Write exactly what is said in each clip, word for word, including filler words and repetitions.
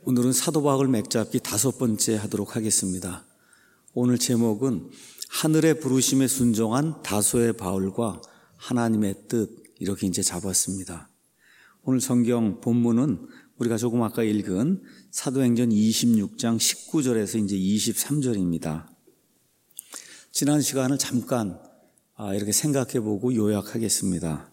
오늘은 사도 바울 맥잡기 다섯 번째 하도록 하겠습니다. 오늘 제목은 하늘의 부르심에 순종한 다소의 바울과 하나님의 뜻, 이렇게 이제 잡았습니다. 오늘 성경 본문은 우리가 조금 아까 읽은 사도행전 이십육 장 십구 절에서 이제 이십삼 절입니다. 지난 시간을 잠깐 이렇게 생각해 보고 요약하겠습니다.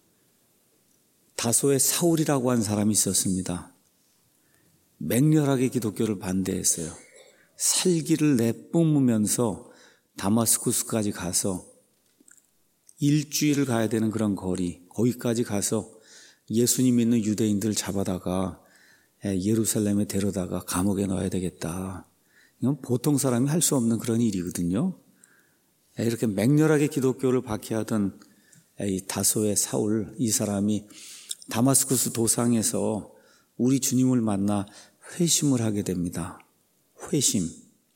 다소의 사울이라고 한 사람이 있었습니다. 맹렬하게 기독교를 반대했어요. 살기를 내뿜으면서 다마스쿠스까지 가서 일주일을 가야 되는 그런 거리, 거기까지 가서 예수님 믿는 유대인들 잡아다가 예루살렘에 데려다가 감옥에 넣어야 되겠다. 이건 보통 사람이 할 수 없는 그런 일이거든요. 이렇게 맹렬하게 기독교를 박해하던 이 다소의 사울, 이 사람이 다마스쿠스 도상에서 우리 주님을 만나 회심을 하게 됩니다. 회심.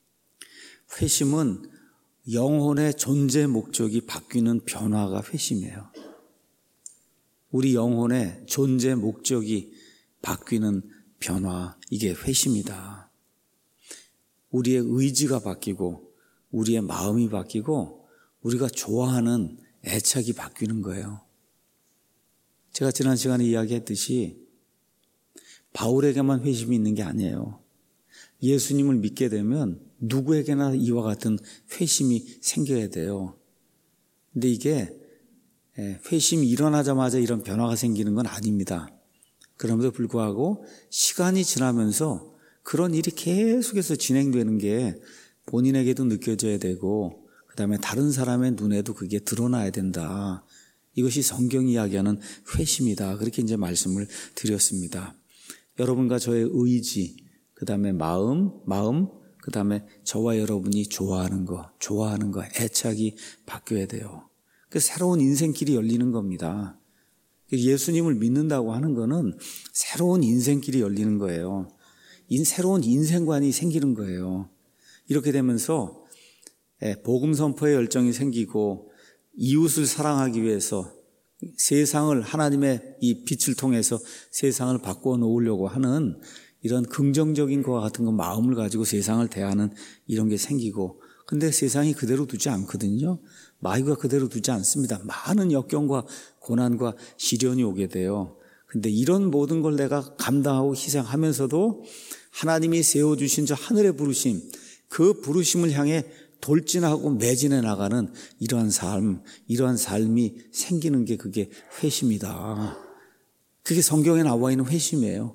회심은 영혼의 존재 목적이 바뀌는 변화가 회심이에요. 우리 영혼의 존재 목적이 바뀌는 변화, 이게 회심이다. 우리의 의지가 바뀌고 우리의 마음이 바뀌고 우리가 좋아하는 애착이 바뀌는 거예요. 제가 지난 시간에 이야기했듯이 바울에게만 회심이 있는 게 아니에요. 예수님을 믿게 되면 누구에게나 이와 같은 회심이 생겨야 돼요. 근데 이게 회심이 일어나자마자 이런 변화가 생기는 건 아닙니다. 그럼에도 불구하고 시간이 지나면서 그런 일이 계속해서 진행되는 게 본인에게도 느껴져야 되고 그 다음에 다른 사람의 눈에도 그게 드러나야 된다. 이것이 성경이 이야기하는 회심이다. 그렇게 이제 말씀을 드렸습니다. 여러분과 저의 의지, 그 다음에 마음, 마음, 그 다음에 저와 여러분이 좋아하는 거, 좋아하는 거, 애착이 바뀌어야 돼요. 그 새로운 인생길이 열리는 겁니다. 예수님을 믿는다고 하는 거는 새로운 인생길이 열리는 거예요. 새로운 인생관이 생기는 거예요. 이렇게 되면서 복음 선포의 열정이 생기고 이웃을 사랑하기 위해서 세상을 하나님의 이 빛을 통해서 세상을 바꾸어 놓으려고 하는 이런 긍정적인 것과 같은 거 마음을 가지고 세상을 대하는 이런 게 생기고, 근데 세상이 그대로 두지 않거든요. 마귀가 그대로 두지 않습니다. 많은 역경과 고난과 시련이 오게 돼요. 근데 이런 모든 걸 내가 감당하고 희생하면서도 하나님이 세워주신 저 하늘의 부르심, 그 부르심을 향해 돌진하고 매진해 나가는 이러한 삶, 이러한 삶이 생기는 게 그게 회심이다. 그게 성경에 나와 있는 회심이에요.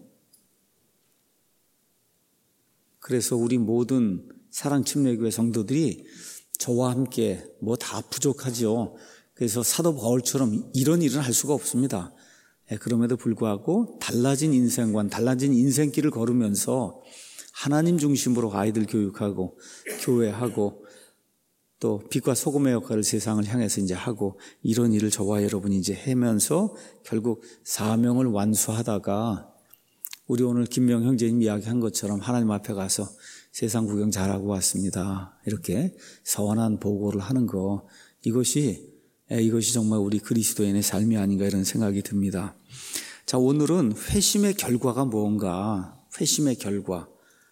그래서 우리 모든 사랑침례교회 성도들이 저와 함께 뭐 다 부족하죠. 그래서 사도 바울처럼 이런 일은 할 수가 없습니다. 그럼에도 불구하고 달라진 인생관, 달라진 인생길을 걸으면서 하나님 중심으로 아이들 교육하고 교회하고 또 빛과 소금의 역할을 세상을 향해서 이제 하고 이런 일을 저와 여러분이 이제 하면서 결국 사명을 완수하다가 우리 오늘 김명 형제님 이야기한 것처럼 하나님 앞에 가서 세상 구경 잘하고 왔습니다. 이렇게 서원한 보고를 하는 거, 이것이 이것이 정말 우리 그리스도인의 삶이 아닌가 이런 생각이 듭니다. 자, 오늘은 회심의 결과가 무언가, 회심의 결과.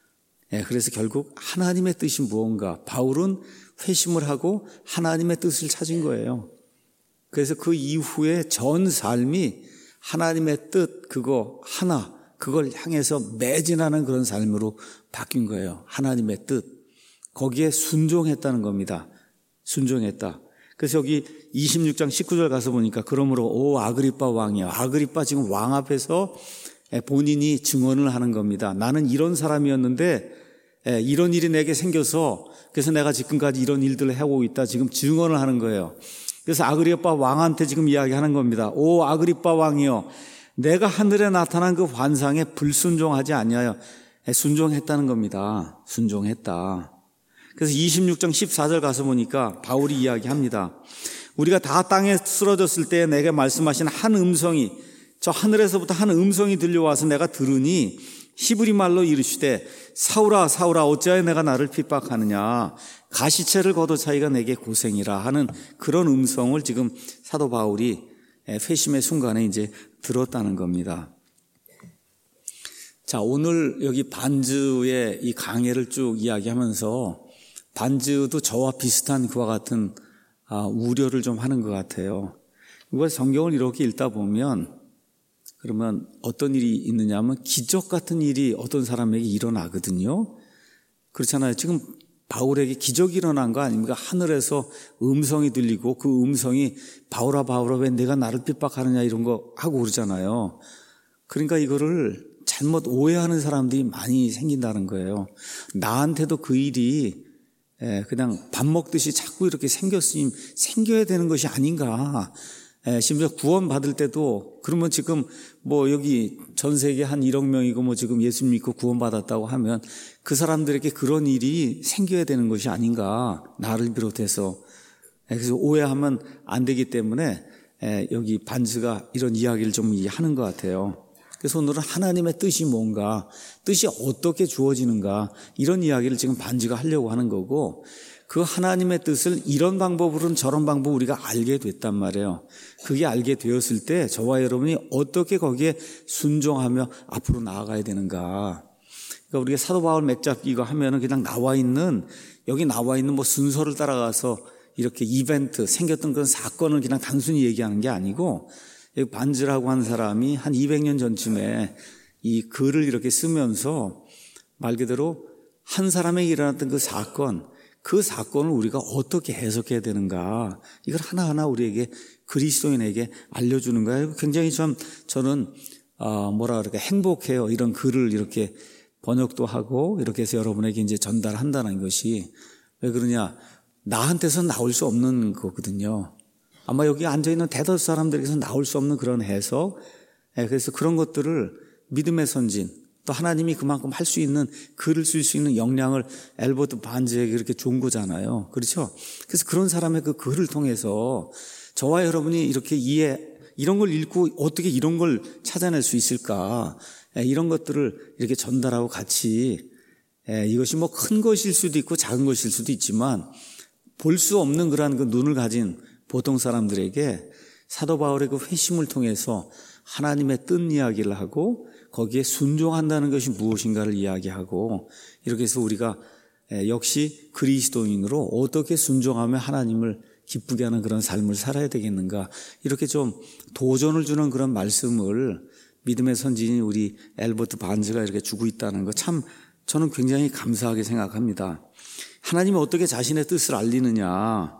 그래서 결국 하나님의 뜻이 무언가, 바울은 회심을 하고 하나님의 뜻을 찾은 거예요. 그래서 그 이후에 전 삶이 하나님의 뜻, 그거 하나, 그걸 향해서 매진하는 그런 삶으로 바뀐 거예요. 하나님의 뜻. 거기에 순종했다는 겁니다. 순종했다. 그래서 여기 이십육 장 십구 절 가서 보니까 그러므로 오 아그리빠 왕이야. 아그리빠 지금 왕 앞에서 본인이 증언을 하는 겁니다. 나는 이런 사람이었는데 이런 일이 내게 생겨서 그래서 내가 지금까지 이런 일들을 해오고 있다. 지금 증언을 하는 거예요. 그래서 아그리빠 왕한테 지금 이야기하는 겁니다. 오 아그리빠 왕이여, 내가 하늘에 나타난 그 환상에 불순종하지 아니하여 순종했다는 겁니다. 순종했다. 그래서 이십육 장 십사 절 가서 보니까 바울이 이야기합니다. 우리가 다 땅에 쓰러졌을 때 내게 말씀하신 한 음성이, 저 하늘에서부터 한 음성이 들려와서 내가 들으니 히브리 말로 이르시되 사울아 사울아 어찌하여 내가 나를 핍박하느냐, 가시체를 걷어차기가 내게 고생이라 하는 그런 음성을 지금 사도 바울이 회심의 순간에 이제 들었다는 겁니다. 자, 오늘 여기 반즈의 이 강해를 쭉 이야기하면서 반즈도 저와 비슷한 그와 같은 아, 우려를 좀 하는 것 같아요. 이걸 성경을 이렇게 읽다 보면 그러면 어떤 일이 있느냐 하면 기적 같은 일이 어떤 사람에게 일어나거든요. 그렇잖아요. 지금 바울에게 기적이 일어난 거 아닙니까? 하늘에서 음성이 들리고 그 음성이 바울아 바울아 왜 내가 나를 핍박하느냐 이런 거 하고 그러잖아요. 그러니까 이거를 잘못 오해하는 사람들이 많이 생긴다는 거예요. 나한테도 그 일이 그냥 밥 먹듯이 자꾸 이렇게 생겼으니 생겨야 되는 것이 아닌가. 심지어 구원 받을 때도 그러면 지금 뭐 여기 전 세계 한 일억 명이고 뭐 지금 예수 믿고 구원 받았다고 하면 그 사람들에게 그런 일이 생겨야 되는 것이 아닌가. 나를 비롯해서. 그래서 오해하면 안 되기 때문에 여기 반즈가 이런 이야기를 좀 하는 것 같아요. 그래서 오늘은 하나님의 뜻이 뭔가, 뜻이 어떻게 주어지는가 이런 이야기를 지금 반즈가 하려고 하는 거고 그 하나님의 뜻을 이런 방법으로는 저런 방법으로 우리가 알게 됐단 말이에요. 그게 알게 되었을 때 저와 여러분이 어떻게 거기에 순종하며 앞으로 나아가야 되는가. 그러니까 우리가 사도 바울 맥잡기 이거 하면은 그냥 나와 있는, 여기 나와 있는 뭐 순서를 따라가서 이렇게 이벤트, 생겼던 그런 사건을 그냥 단순히 얘기하는 게 아니고 여기 반즈라고 하는 사람이 한 이백 년 전쯤에 이 글을 이렇게 쓰면서 말 그대로 한 사람에게 일어났던 그 사건, 그 사건을 우리가 어떻게 해석해야 되는가 이걸 하나하나 우리에게 그리스도인에게 알려주는 거예요. 굉장히 좀 저는 어 뭐라 그럴까 행복해요. 이런 글을 이렇게 번역도 하고 이렇게 해서 여러분에게 이제 전달한다는 것이 왜 그러냐, 나한테서 나올 수 없는 거거든요. 아마 여기 앉아있는 대다수 사람들에게서 나올 수 없는 그런 해석, 그래서 그런 것들을 믿음의 선진, 또 하나님이 그만큼 할 수 있는, 글을 쓸 수 있는 역량을 엘버트 반즈에게 그렇게 준 거잖아요. 그렇죠? 그래서 그런 사람의 그 글을 통해서 저와 여러분이 이렇게 이해, 이런 걸 읽고 어떻게 이런 걸 찾아낼 수 있을까, 이런 것들을 이렇게 전달하고 같이, 이것이 뭐 큰 것일 수도 있고 작은 것일 수도 있지만 볼 수 없는 그러한 그 눈을 가진 보통 사람들에게 사도 바울의 그 회심을 통해서 하나님의 뜻 이야기를 하고 거기에 순종한다는 것이 무엇인가를 이야기하고, 이렇게 해서 우리가 역시 그리스도인으로 어떻게 순종하며 하나님을 기쁘게 하는 그런 삶을 살아야 되겠는가, 이렇게 좀 도전을 주는 그런 말씀을 믿음의 선진인 우리 엘버트 반즈가 이렇게 주고 있다는 거 참 저는 굉장히 감사하게 생각합니다. 하나님이 어떻게 자신의 뜻을 알리느냐,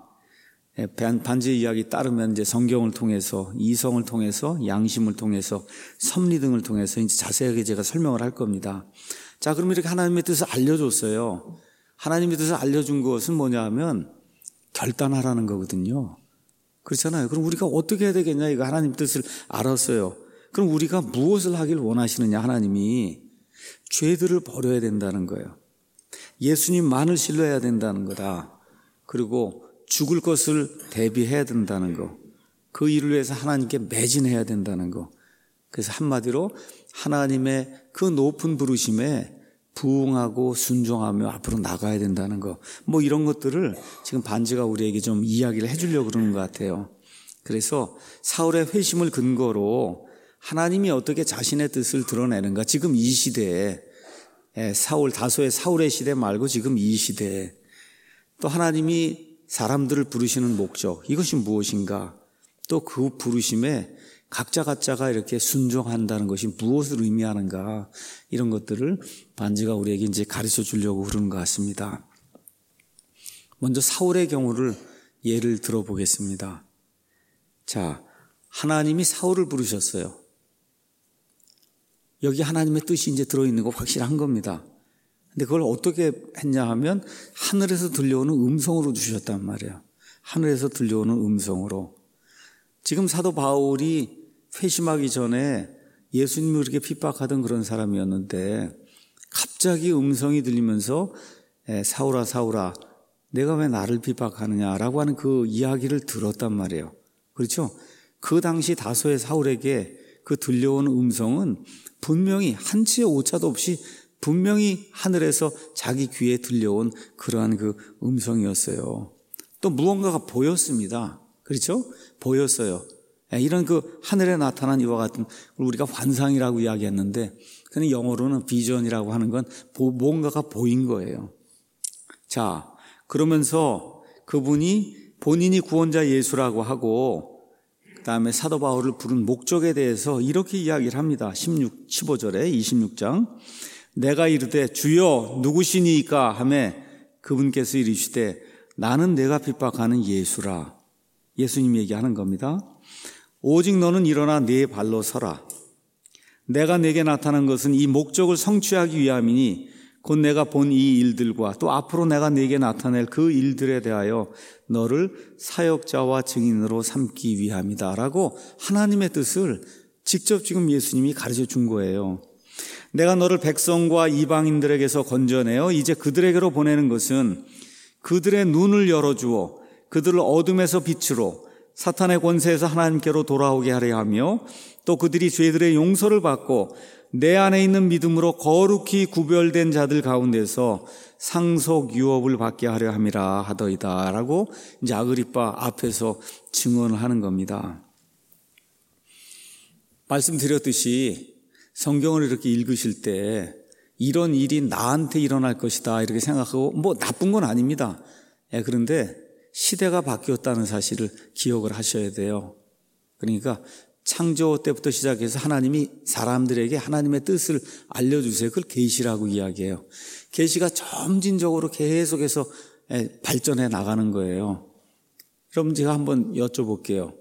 반즈의 이야기 따르면 이제 성경을 통해서, 이성을 통해서, 양심을 통해서, 섭리 등을 통해서 이제 자세하게 제가 설명을 할 겁니다. 자, 그럼 이렇게 하나님의 뜻을 알려줬어요. 하나님의 뜻을 알려준 것은 뭐냐 하면 결단하라는 거거든요. 그렇잖아요. 그럼 우리가 어떻게 해야 되겠냐, 이거 하나님 뜻을 알았어요. 그럼 우리가 무엇을 하길 원하시느냐, 하나님이 죄들을 버려야 된다는 거예요. 예수님만을 신뢰해야 된다는 거다. 그리고 죽을 것을 대비해야 된다는 거, 그 일을 위해서 하나님께 매진해야 된다는 거. 그래서 한마디로 하나님의 그 높은 부르심에 부응하고 순종하며 앞으로 나가야 된다는 거, 뭐 이런 것들을 지금 반즈가 우리에게 좀 이야기를 해주려고 그러는 것 같아요. 그래서 사울의 회심을 근거로 하나님이 어떻게 자신의 뜻을 드러내는가, 지금 이 시대에, 사울, 다소의 사울의 시대 말고 지금 이 시대에 또 하나님이 사람들을 부르시는 목적, 이것이 무엇인가, 또 그 부르심에 각자 각자가 이렇게 순종한다는 것이 무엇을 의미하는가, 이런 것들을 반즈가 우리에게 이제 가르쳐 주려고 그러는 것 같습니다. 먼저 사울의 경우를 예를 들어보겠습니다. 자, 하나님이 사울을 부르셨어요. 여기 하나님의 뜻이 이제 들어있는 거 확실한 겁니다. 근데 그걸 어떻게 했냐 하면 하늘에서 들려오는 음성으로 주셨단 말이에요. 하늘에서 들려오는 음성으로. 지금 사도 바울이 회심하기 전에 예수님을 그렇게 핍박하던 그런 사람이었는데 갑자기 음성이 들리면서 사울아 사울아 내가 왜 나를 핍박하느냐라고 하는 그 이야기를 들었단 말이에요. 그렇죠? 그 당시 다소의 사울에게 그 들려오는 음성은 분명히 한치의 오차도 없이 분명히 하늘에서 자기 귀에 들려온 그러한 그 음성이었어요. 또 무언가가 보였습니다. 그렇죠? 보였어요. 이런 그 하늘에 나타난 이와 같은, 우리가 환상이라고 이야기했는데 근데 영어로는 비전이라고 하는 건 뭔가가 보인 거예요. 자, 그러면서 그분이 본인이 구원자 예수라고 하고 그 다음에 사도 바울을 부른 목적에 대해서 이렇게 이야기를 합니다. 십육, 십오 절에 이십육 장 내가 이르되 주여 누구시니까 하매 그분께서 이르시되 나는 내가 핍박하는 예수라. 예수님 얘기하는 겁니다. 오직 너는 일어나 네 발로 서라. 내가 내게 나타난 것은 이 목적을 성취하기 위함이니 곧 내가 본 이 일들과 또 앞으로 내가 내게 나타낼 그 일들에 대하여 너를 사역자와 증인으로 삼기 위함이다 라고 하나님의 뜻을 직접 지금 예수님이 가르쳐 준 거예요. 내가 너를 백성과 이방인들에게서 건져내어 이제 그들에게로 보내는 것은 그들의 눈을 열어주어 그들을 어둠에서 빛으로 사탄의 권세에서 하나님께로 돌아오게 하려 하며 또 그들이 죄들의 용서를 받고 내 안에 있는 믿음으로 거룩히 구별된 자들 가운데서 상속 유업을 받게 하려 함이라 하더이다 라고 이제 아그리빠 앞에서 증언을 하는 겁니다. 말씀드렸듯이 성경을 이렇게 읽으실 때 이런 일이 나한테 일어날 것이다 이렇게 생각하고 뭐 나쁜 건 아닙니다. 예, 그런데 시대가 바뀌었다는 사실을 기억을 하셔야 돼요. 그러니까 창조 때부터 시작해서 하나님이 사람들에게 하나님의 뜻을 알려주세요. 그걸 계시라고 이야기해요. 계시가 점진적으로 계속해서 발전해 나가는 거예요. 그럼 제가 한번 여쭤볼게요.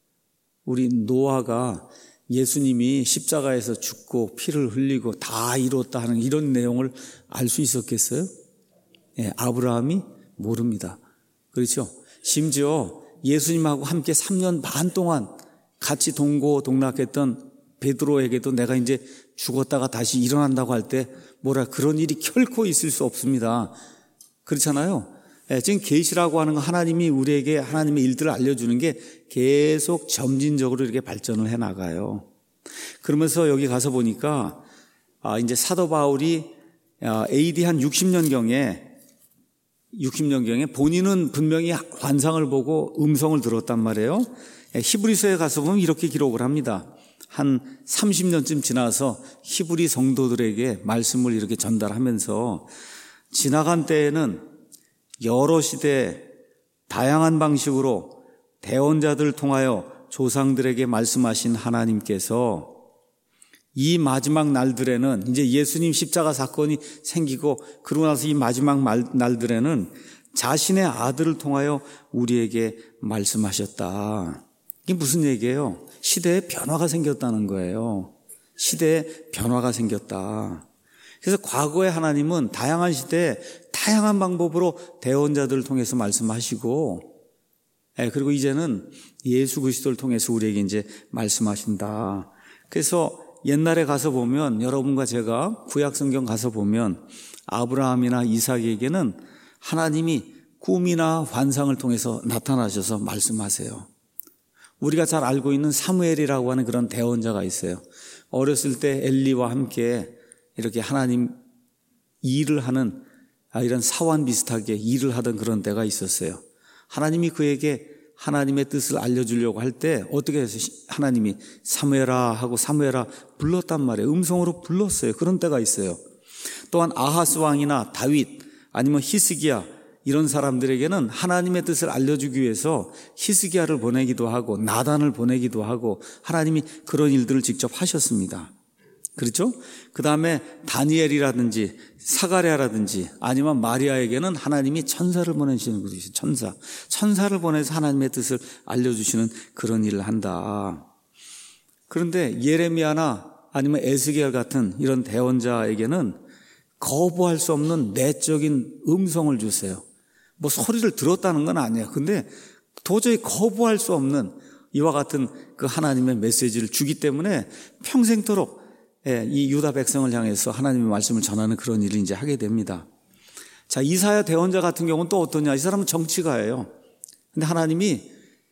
우리 노아가 예수님이 십자가에서 죽고 피를 흘리고 다 이뤘다 하는 이런 내용을 알 수 있었겠어요? 예, 아브라함이 모릅니다. 그렇죠? 심지어 예수님하고 함께 삼 년 반 동안 같이 동고동락했던 베드로에게도 내가 이제 죽었다가 다시 일어난다고 할 때 뭐라 그런 일이 결코 있을 수 없습니다. 그렇잖아요. 예, 지금 계시라고 하는 건 하나님이 우리에게 하나님의 일들을 알려주는 게 계속 점진적으로 이렇게 발전을 해 나가요. 그러면서 여기 가서 보니까 아, 이제 사도 바울이 에이디 한 육십 년경에 육십 년경에 본인은 분명히 환상을 보고 음성을 들었단 말이에요. 히브리서에 가서 보면 이렇게 기록을 합니다. 한 삼십 년쯤 지나서 히브리 성도들에게 말씀을 이렇게 전달하면서 지나간 때에는 여러 시대 다양한 방식으로 대언자들을 통하여 조상들에게 말씀하신 하나님께서 이 마지막 날들에는 이제 예수님 십자가 사건이 생기고 그러고 나서 이 마지막 날들에는 자신의 아들을 통하여 우리에게 말씀하셨다. 이게 무슨 얘기예요? 시대에 변화가 생겼다는 거예요. 시대에 변화가 생겼다. 그래서 과거의 하나님은 다양한 시대에 다양한 방법으로 대언자들을 통해서 말씀하시고, 그리고 이제는 예수 그리스도를 통해서 우리에게 이제 말씀하신다. 그래서 옛날에 가서 보면 여러분과 제가 구약 성경 가서 보면 아브라함이나 이삭에게는 하나님이 꿈이나 환상을 통해서 나타나셔서 말씀하세요. 우리가 잘 알고 있는 사무엘이라고 하는 그런 대언자가 있어요. 어렸을 때 엘리와 함께 이렇게 하나님 일을 하는 이런 사원 비슷하게 일을 하던 그런 때가 있었어요. 하나님이 그에게 하나님의 뜻을 알려주려고 할 때 어떻게 해서 하나님이 사무엘아 하고 사무엘아 불렀단 말이에요. 음성으로 불렀어요. 그런 때가 있어요. 또한 아하스 왕이나 다윗 아니면 히스기야 이런 사람들에게는 하나님의 뜻을 알려주기 위해서 히스기야를 보내기도 하고 나단을 보내기도 하고 하나님이 그런 일들을 직접 하셨습니다. 그렇죠? 그 다음에 다니엘이라든지 사가랴라든지 아니면 마리아에게는 하나님이 천사를 보내시는 것이 천사. 천사를 보내서 하나님의 뜻을 알려주시는 그런 일을 한다. 그런데 예레미야나 아니면 에스겔 같은 이런 대언자에게는 거부할 수 없는 내적인 음성을 주세요. 뭐 소리를 들었다는 건 아니에요. 근데 도저히 거부할 수 없는 이와 같은 그 하나님의 메시지를 주기 때문에 평생토록 예, 이 유다 백성을 향해서 하나님의 말씀을 전하는 그런 일을 이제 하게 됩니다. 자, 이사야 대언자 같은 경우는 또 어떠냐? 이 사람은 정치가예요. 근데 하나님이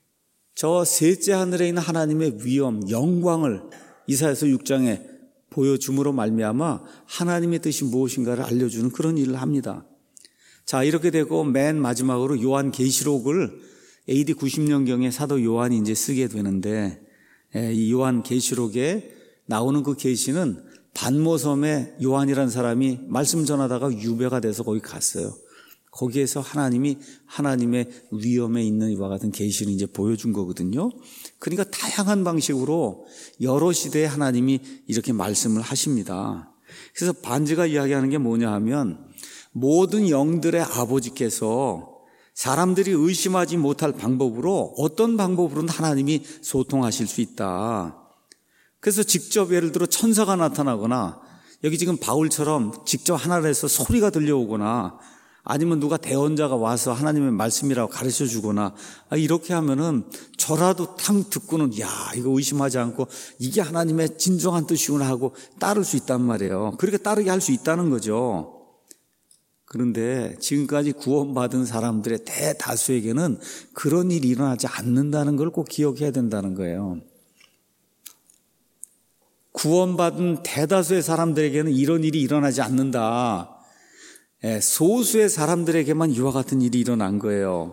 저 셋째 하늘에 있는 하나님의 위엄, 영광을 이사야서 육 장에 보여줌으로 말미암아 하나님의 뜻이 무엇인가를 알려주는 그런 일을 합니다. 자, 이렇게 되고 맨 마지막으로 요한 계시록을 에이디 구십 년경에 사도 요한이 이제 쓰게 되는데 이 요한 계시록에 나오는 그 계시는 반모섬에 요한이라는 사람이 말씀 전하다가 유배가 돼서 거기 갔어요. 거기에서 하나님이 하나님의 위엄에 있는 이와 같은 계시를 이제 보여준 거거든요. 그러니까 다양한 방식으로 여러 시대에 하나님이 이렇게 말씀을 하십니다. 그래서 반지가 이야기하는 게 뭐냐 하면 모든 영들의 아버지께서 사람들이 의심하지 못할 방법으로 어떤 방법으로는 하나님이 소통하실 수 있다. 그래서 직접 예를 들어 천사가 나타나거나 여기 지금 바울처럼 직접 하늘에서 소리가 들려오거나 아니면 누가 대언자가 와서 하나님의 말씀이라고 가르쳐 주거나 이렇게 하면은 저라도 탕 듣고는 야 이거 의심하지 않고 이게 하나님의 진정한 뜻이구나 하고 따를 수 있단 말이에요. 그렇게 따르게 할 수 있다는 거죠. 그런데 지금까지 구원받은 사람들의 대다수에게는 그런 일이 일어나지 않는다는 걸 꼭 기억해야 된다는 거예요. 구원받은 대다수의 사람들에게는 이런 일이 일어나지 않는다. 소수의 사람들에게만 이와 같은 일이 일어난 거예요.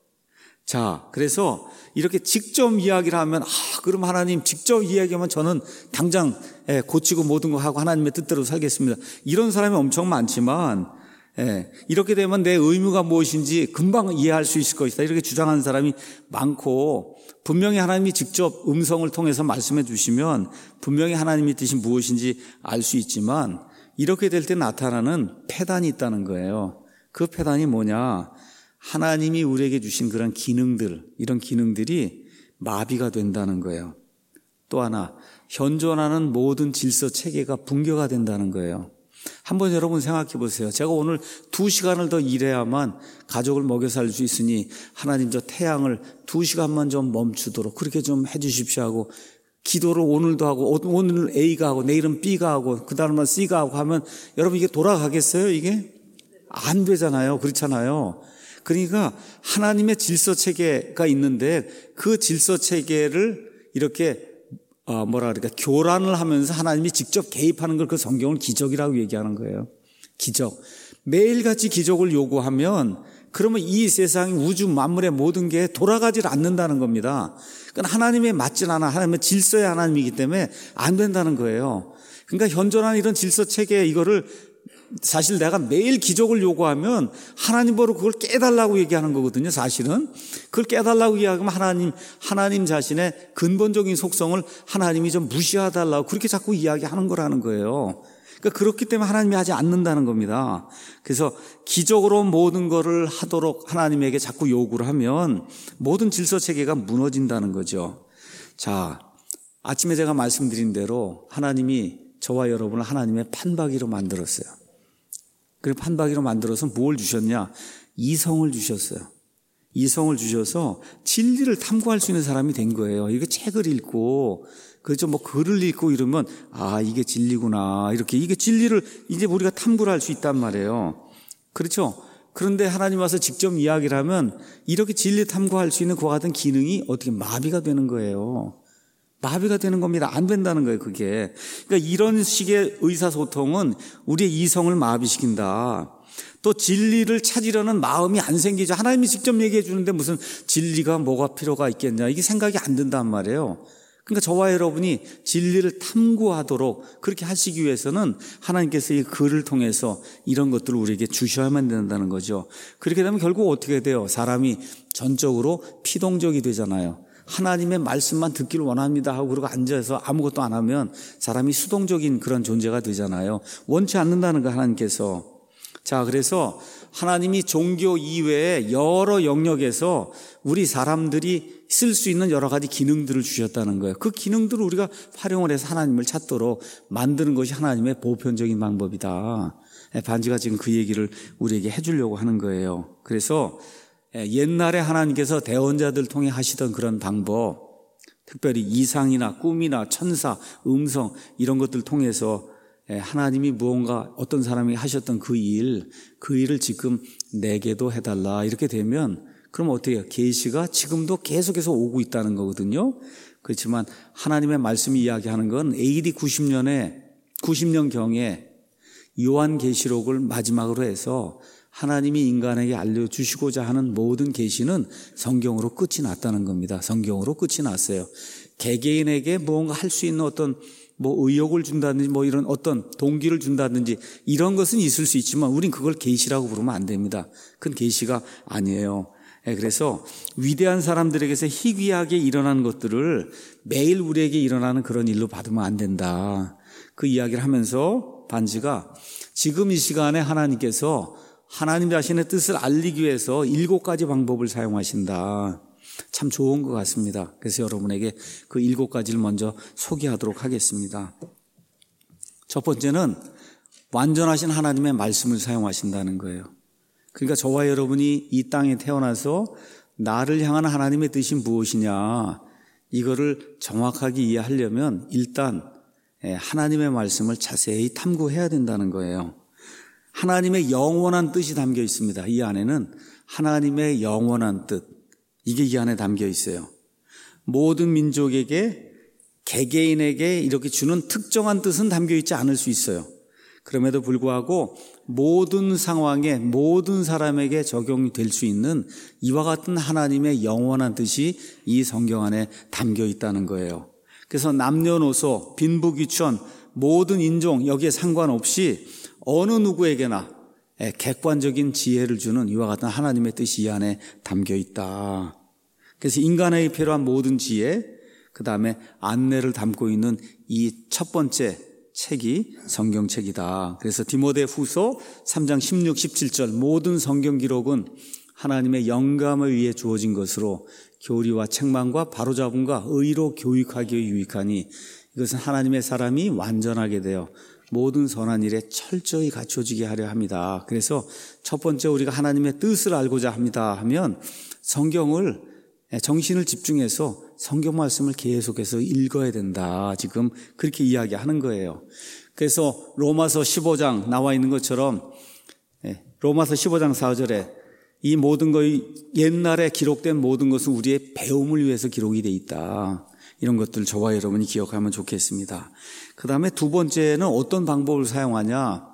자, 그래서 이렇게 직접 이야기를 하면 아, 그럼 하나님 직접 이야기하면 저는 당장 고치고 모든 거 하고 하나님의 뜻대로 살겠습니다. 이런 사람이 엄청 많지만 예, 이렇게 되면 내 의무가 무엇인지 금방 이해할 수 있을 것이다. 이렇게 주장하는 사람이 많고 분명히 하나님이 직접 음성을 통해서 말씀해 주시면 분명히 하나님의 뜻이 무엇인지 알 수 있지만 이렇게 될 때 나타나는 패단이 있다는 거예요. 그 패단이 뭐냐? 하나님이 우리에게 주신 그런 기능들, 이런 기능들이 마비가 된다는 거예요. 또 하나, 현존하는 모든 질서 체계가 붕괴가 된다는 거예요. 한번 여러분 생각해 보세요. 제가 오늘 두 시간을 더 일해야만 가족을 먹여 살 수 있으니 하나님 저 태양을 두 시간만 좀 멈추도록 그렇게 좀 해 주십시오 하고 기도를 오늘도 하고 오늘 A가 하고 내일은 B가 하고 그 다음은 C가 하고 하면 여러분 이게 돌아가겠어요? 이게? 안 되잖아요. 그렇잖아요. 그러니까 하나님의 질서 체계가 있는데 그 질서 체계를 이렇게 어, 뭐라 그럴까, 교란을 하면서 하나님이 직접 개입하는 걸 그 성경을 기적이라고 얘기하는 거예요. 기적. 매일같이 기적을 요구하면 그러면 이 세상 우주 만물의 모든 게 돌아가질 않는다는 겁니다. 그러니까 하나님에 맞진 않아. 하나님의 질서의 하나님이기 때문에 안 된다는 거예요. 그러니까 현존하는 이런 질서 체계 이거를 사실 내가 매일 기적을 요구하면 하나님 보러 그걸 깨달라고 얘기하는 거거든요. 사실은 그걸 깨달라고 이야기하면 하나님 하나님 자신의 근본적인 속성을 하나님이 좀 무시해달라고 그렇게 자꾸 이야기하는 거라는 거예요. 그러니까 그렇기 때문에 하나님이 하지 않는다는 겁니다. 그래서 기적으로 모든 것을 하도록 하나님에게 자꾸 요구를 하면 모든 질서 체계가 무너진다는 거죠. 자, 아침에 제가 말씀드린 대로 하나님이 저와 여러분을 하나님의 판박이로 만들었어요. 그 판박이로 만들어서 뭘 주셨냐? 이성을 주셨어요. 이성을 주셔서 진리를 탐구할 수 있는 사람이 된 거예요. 이게 책을 읽고 그렇죠. 뭐 글을 읽고 이러면 아 이게 진리구나 이렇게 이게 진리를 이제 우리가 탐구를 할 수 있단 말이에요. 그렇죠. 그런데 하나님 와서 직접 이야기를 하면 이렇게 진리 탐구할 수 있는 그와 같은 기능이 어떻게 마비가 되는 거예요. 마비가 되는 겁니다. 안 된다는 거예요, 그게. 그러니까 이런 식의 의사소통은 우리의 이성을 마비시킨다. 또 진리를 찾으려는 마음이 안 생기죠. 하나님이 직접 얘기해 주는데 무슨 진리가 뭐가 필요가 있겠냐. 이게 생각이 안 든단 말이에요. 그러니까 저와 여러분이 진리를 탐구하도록 그렇게 하시기 위해서는 하나님께서 이 글을 통해서 이런 것들을 우리에게 주셔야만 된다는 거죠. 그렇게 되면 결국 어떻게 돼요? 사람이 전적으로 피동적이 되잖아요. 하나님의 말씀만 듣기를 원합니다 하고 그러고 앉아서 아무것도 안 하면 사람이 수동적인 그런 존재가 되잖아요. 원치 않는다는 거 하나님께서. 자, 그래서 하나님이 종교 이외에 여러 영역에서 우리 사람들이 쓸 수 있는 여러 가지 기능들을 주셨다는 거예요. 그 기능들을 우리가 활용을 해서 하나님을 찾도록 만드는 것이 하나님의 보편적인 방법이다. 반지가 지금 그 얘기를 우리에게 해주려고 하는 거예요. 그래서 옛날에 하나님께서 대언자들 통해 하시던 그런 방법, 특별히 이상이나 꿈이나 천사, 음성 이런 것들 통해서 하나님이 무언가 어떤 사람이 하셨던 그 일, 그 일을 지금 내게도 해달라 이렇게 되면 그럼 어떻게 해요? 계시가 지금도 계속해서 오고 있다는 거거든요. 그렇지만 하나님의 말씀이 이야기하는 건 에이디 구십 년에 구십 년경에 요한계시록을 마지막으로 해서 하나님이 인간에게 알려주시고자 하는 모든 계시는 성경으로 끝이 났다는 겁니다. 성경으로 끝이 났어요. 개개인에게 무언가 할 수 있는 어떤 뭐 의욕을 준다든지 뭐 이런 어떤 동기를 준다든지 이런 것은 있을 수 있지만 우린 그걸 계시라고 부르면 안 됩니다. 그건 계시가 아니에요. 그래서 위대한 사람들에게서 희귀하게 일어나는 것들을 매일 우리에게 일어나는 그런 일로 받으면 안 된다. 그 이야기를 하면서 반지가 지금 이 시간에 하나님께서 하나님 자신의 뜻을 알리기 위해서 일곱 가지 방법을 사용하신다. 참 좋은 것 같습니다. 그래서 여러분에게 그 일곱 가지를 먼저 소개하도록 하겠습니다. 첫 번째는 완전하신 하나님의 말씀을 사용하신다는 거예요. 그러니까 저와 여러분이 이 땅에 태어나서 나를 향한 하나님의 뜻이 무엇이냐, 이거를 정확하게 이해하려면 일단 하나님의 말씀을 자세히 탐구해야 된다는 거예요. 하나님의 영원한 뜻이 담겨 있습니다. 이 안에는 하나님의 영원한 뜻, 이게 이 안에 담겨 있어요. 모든 민족에게, 개개인에게 이렇게 주는 특정한 뜻은 담겨 있지 않을 수 있어요. 그럼에도 불구하고 모든 상황에, 모든 사람에게 적용이 될 수 있는 이와 같은 하나님의 영원한 뜻이 이 성경 안에 담겨 있다는 거예요. 그래서 남녀노소, 빈부귀천, 모든 인종 여기에 상관없이 어느 누구에게나 객관적인 지혜를 주는 이와 같은 하나님의 뜻이 이 안에 담겨 있다. 그래서 인간에게 필요한 모든 지혜, 그 다음에 안내를 담고 있는 이 첫 번째 책이 성경책이다. 그래서 디모데후서 삼 장 십육, 십칠 절 모든 성경 기록은 하나님의 영감을 위해 주어진 것으로 교리와 책망과 바로잡음과 의로 교육하기에 유익하니 이것은 하나님의 사람이 완전하게 되어 모든 선한 일에 철저히 갖춰지게 하려 합니다. 그래서 첫 번째 우리가 하나님의 뜻을 알고자 합니다 하면 성경을, 정신을 집중해서 성경 말씀을 계속해서 읽어야 된다. 지금 그렇게 이야기하는 거예요. 그래서 로마서 십오 장 나와 있는 것처럼 로마서 십오 장 사 절에 이 모든 것이 옛날에 기록된 모든 것은 우리의 배움을 위해서 기록이 돼 있다. 이런 것들 저와 여러분이 기억하면 좋겠습니다. 그 다음에 두 번째는 어떤 방법을 사용하냐?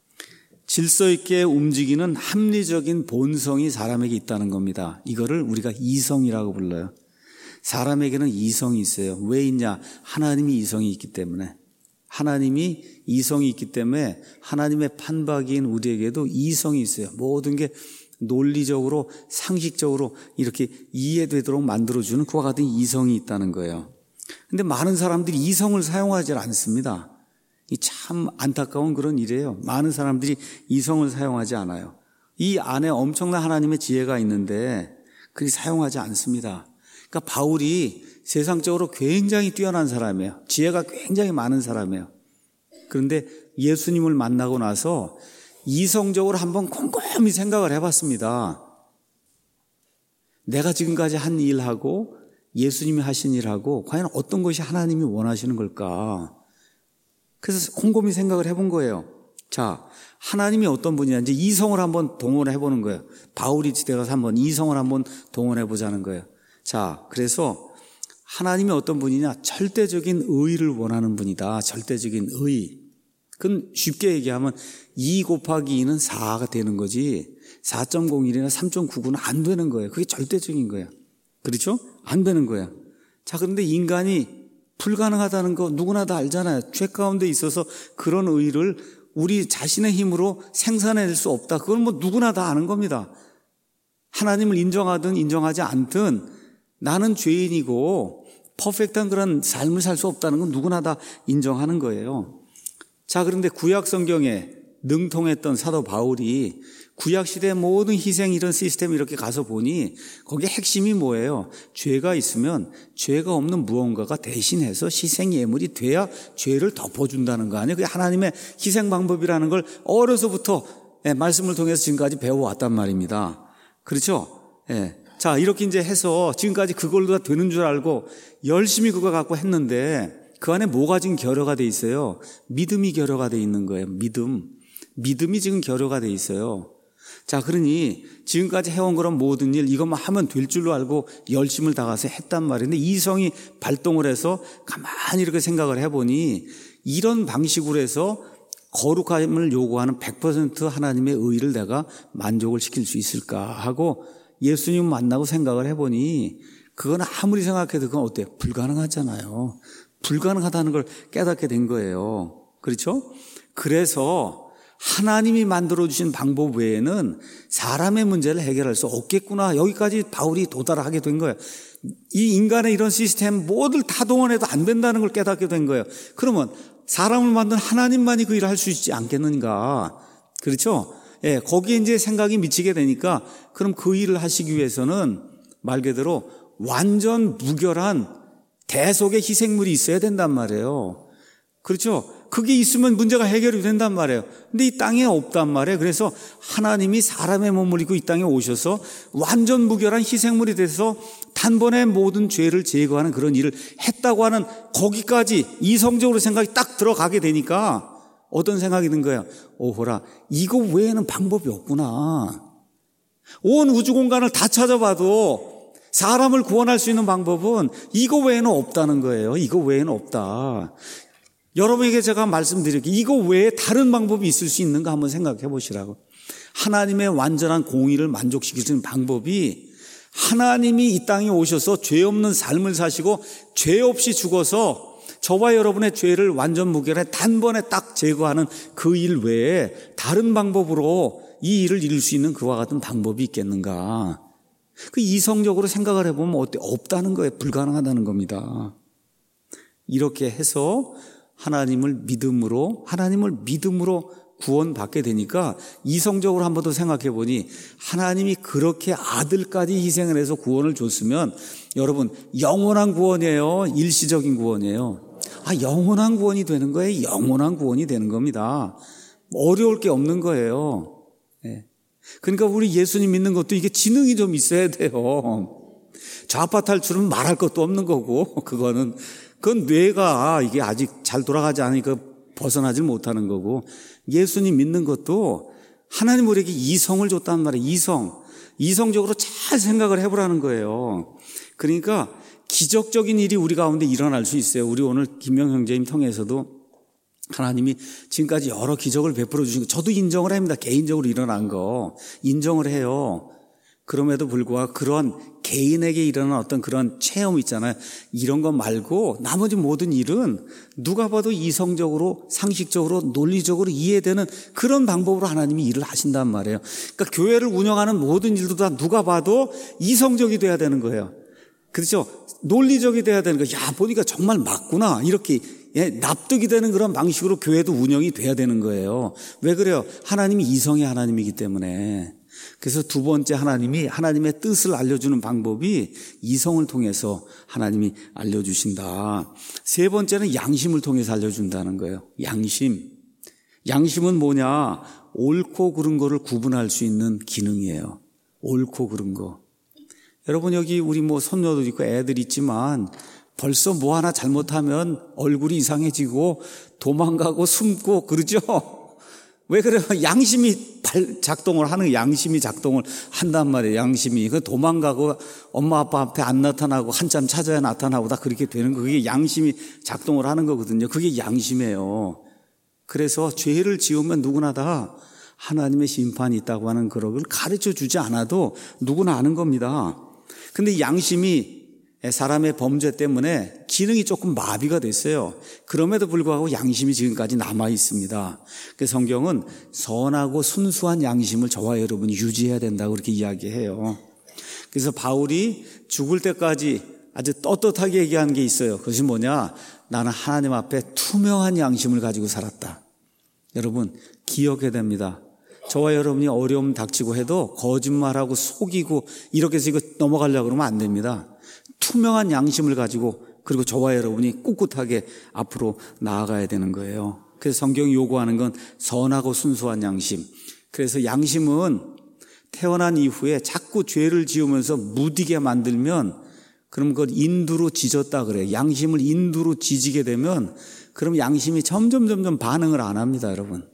질서 있게 움직이는 합리적인 본성이 사람에게 있다는 겁니다. 이거를 우리가 이성이라고 불러요. 사람에게는 이성이 있어요. 왜 있냐? 하나님이 이성이 있기 때문에. 하나님이 이성이 있기 때문에 하나님의 판박이인 우리에게도 이성이 있어요. 모든 게 논리적으로, 상식적으로 이렇게 이해되도록 만들어주는 그와 같은 이성이 있다는 거예요. 근데 많은 사람들이 이성을 사용하지 않습니다. 이 참 안타까운 그런 일이에요. 많은 사람들이 이성을 사용하지 않아요. 이 안에 엄청난 하나님의 지혜가 있는데 그리 사용하지 않습니다. 그러니까 바울이 세상적으로 굉장히 뛰어난 사람이에요. 지혜가 굉장히 많은 사람이에요. 그런데 예수님을 만나고 나서 이성적으로 한번 곰곰이 생각을 해봤습니다. 내가 지금까지 한 일하고 예수님이 하신 일하고 과연 어떤 것이 하나님이 원하시는 걸까? 그래서 곰곰이 생각을 해본 거예요. 자, 하나님이 어떤 분이냐, 이제 이성을 한번 동원해 보는 거예요. 바울이 지대가서 한번 이성을 한번 동원해 보자는 거예요. 자, 그래서 하나님이 어떤 분이냐, 절대적인 의를 원하는 분이다. 절대적인 의. 그건 쉽게 얘기하면 이 곱하기 이는 사가 되는 거지 사 점 공일이나 삼 점 구구는 안 되는 거예요. 그게 절대적인 거예요. 그렇죠? 안 되는 거예요. 자, 그런데 인간이 불가능하다는 거 누구나 다 알잖아요. 죄 가운데 있어서 그런 의를 우리 자신의 힘으로 생산해낼 수 없다. 그건 뭐 누구나 다 아는 겁니다. 하나님을 인정하든 인정하지 않든 나는 죄인이고 퍼펙트한 그런 삶을 살 수 없다는 건 누구나 다 인정하는 거예요. 자, 그런데 구약 성경에 능통했던 사도 바울이 구약시대의 모든 희생 이런 시스템 이렇게 가서 보니 거기에 핵심이 뭐예요? 죄가 있으면 죄가 없는 무언가가 대신해서 희생 예물이 돼야 죄를 덮어준다는 거 아니에요? 그게 하나님의 희생 방법이라는 걸 어려서부터 말씀을 통해서 지금까지 배워왔단 말입니다. 그렇죠? 예. 자, 이렇게 이제 해서 지금까지 그걸로 다 되는 줄 알고 열심히 그거 갖고 했는데 그 안에 뭐가 지금 결여가 돼 있어요? 믿음이 결여가 돼 있는 거예요. 믿음. 믿음이 지금 결여가 돼 있어요. 자, 그러니 지금까지 해온 그런 모든 일 이것만 하면 될 줄로 알고 열심을 다해서 했단 말인데 이성이 발동을 해서 가만히 이렇게 생각을 해보니 이런 방식으로 해서 거룩함을 요구하는 백 퍼센트 하나님의 의를 내가 만족을 시킬 수 있을까 하고 예수님 만나고 생각을 해보니 그건 아무리 생각해도 그건 어때요? 불가능하잖아요. 불가능하다는 걸 깨닫게 된 거예요. 그렇죠? 그래서 하나님이 만들어주신 방법 외에는 사람의 문제를 해결할 수 없겠구나. 여기까지 바울이 도달하게 된 거예요. 이 인간의 이런 시스템 모두를 다 동원해도 안 된다는 걸 깨닫게 된 거예요. 그러면 사람을 만든 하나님만이 그 일을 할 수 있지 않겠는가. 그렇죠? 예, 거기에 이제 생각이 미치게 되니까 그럼 그 일을 하시기 위해서는 말 그대로 완전 무결한 대속의 희생물이 있어야 된단 말이에요. 그렇죠? 그게 있으면 문제가 해결이 된단 말이에요. 근데 이 땅에 없단 말이에요. 그래서 하나님이 사람의 몸을 입고 이 땅에 오셔서 완전 무결한 희생물이 돼서 단번에 모든 죄를 제거하는 그런 일을 했다고 하는 거기까지 이성적으로 생각이 딱 들어가게 되니까 어떤 생각이 든 거예요? 오호라, 이거 외에는 방법이 없구나. 온 우주 공간을 다 찾아봐도 사람을 구원할 수 있는 방법은 이거 외에는 없다는 거예요. 이거 외에는 없다. 여러분에게 제가 말씀드릴게요. 이거 외에 다른 방법이 있을 수 있는가 한번 생각해 보시라고. 하나님의 완전한 공의를 만족시킬 수 있는 방법이 하나님이 이 땅에 오셔서 죄 없는 삶을 사시고 죄 없이 죽어서 저와 여러분의 죄를 완전 무결해 단번에 딱 제거하는 그 일 외에 다른 방법으로 이 일을 이룰 수 있는 그와 같은 방법이 있겠는가. 그 이성적으로 생각을 해보면 어때? 없다는 거예요. 불가능하다는 겁니다. 이렇게 해서 하나님을 믿음으로 하나님을 믿음으로 구원받게 되니까 이성적으로 한 번 더 생각해 보니 하나님이 그렇게 아들까지 희생을 해서 구원을 줬으면 여러분 영원한 구원이에요? 일시적인 구원이에요? 아, 영원한 구원이 되는 거예요. 영원한 구원이 되는 겁니다. 어려울 게 없는 거예요. 네. 그러니까 우리 예수님 믿는 것도 이게 지능이 좀 있어야 돼요. 좌파 탈출은 말할 것도 없는 거고 그거는 그건 뇌가 이게 아직 잘 돌아가지 않으니까 벗어나질 못하는 거고 예수님 믿는 것도 하나님 우리에게 이성을 줬단 말이에요. 이성. 이성적으로 잘 생각을 해보라는 거예요. 그러니까 기적적인 일이 우리 가운데 일어날 수 있어요. 우리 오늘 김명 형제님 통해서도 하나님이 지금까지 여러 기적을 베풀어 주신 거 저도 인정을 합니다. 개인적으로 일어난 거 인정을 해요. 그럼에도 불구하고 그런 개인에게 일어난 어떤 그런 체험 있잖아요. 이런 것 말고 나머지 모든 일은 누가 봐도 이성적으로 상식적으로 논리적으로 이해되는 그런 방법으로 하나님이 일을 하신단 말이에요. 그러니까 교회를 운영하는 모든 일도 다 누가 봐도 이성적이 돼야 되는 거예요. 그렇죠? 논리적이 돼야 되는 거예요. 야, 보니까 정말 맞구나. 이렇게 예, 납득이 되는 그런 방식으로 교회도 운영이 돼야 되는 거예요. 왜 그래요? 하나님이 이성의 하나님이기 때문에. 그래서 두 번째 하나님이 하나님의 뜻을 알려주는 방법이 이성을 통해서 하나님이 알려주신다. 세 번째는 양심을 통해서 알려준다는 거예요. 양심. 양심은 뭐냐? 옳고 그른 거를 구분할 수 있는 기능이에요. 옳고 그른 거. 여러분 여기 우리 뭐 손녀도 있고 애들 있지만 벌써 뭐 하나 잘못하면 얼굴이 이상해지고 도망가고 숨고 그러죠? 왜 그래요? 양심이 작동을 하는, 양심이 작동을 한단 말이에요. 양심이. 그 도망가고 엄마 아빠 앞에 안 나타나고 한참 찾아야 나타나고 다 그렇게 되는 거. 그게 양심이 작동을 하는 거거든요. 그게 양심이에요. 그래서 죄를 지으면 누구나 다 하나님의 심판이 있다고 하는 그런 걸 가르쳐 주지 않아도 누구나 아는 겁니다. 근데 양심이 사람의 범죄 때문에 기능이 조금 마비가 됐어요. 그럼에도 불구하고 양심이 지금까지 남아 있습니다. 그래서 성경은 선하고 순수한 양심을 저와 여러분이 유지해야 된다고 그렇게 이야기해요. 그래서 바울이 죽을 때까지 아주 떳떳하게 얘기한 게 있어요. 그것이 뭐냐? 나는 하나님 앞에 투명한 양심을 가지고 살았다. 여러분 기억해야 됩니다. 저와 여러분이 어려움 닥치고 해도 거짓말하고 속이고 이렇게 해서 이거 넘어가려고 그러면 안 됩니다. 투명한 양심을 가지고 그리고 저와 여러분이 꿋꿋하게 앞으로 나아가야 되는 거예요. 그래서 성경이 요구하는 건 선하고 순수한 양심. 그래서 양심은 태어난 이후에 자꾸 죄를 지으면서 무디게 만들면 그럼 그걸 인두로 지졌다 그래요. 양심을 인두로 지지게 되면 그럼 양심이 점점 점점 반응을 안 합니다, 여러분.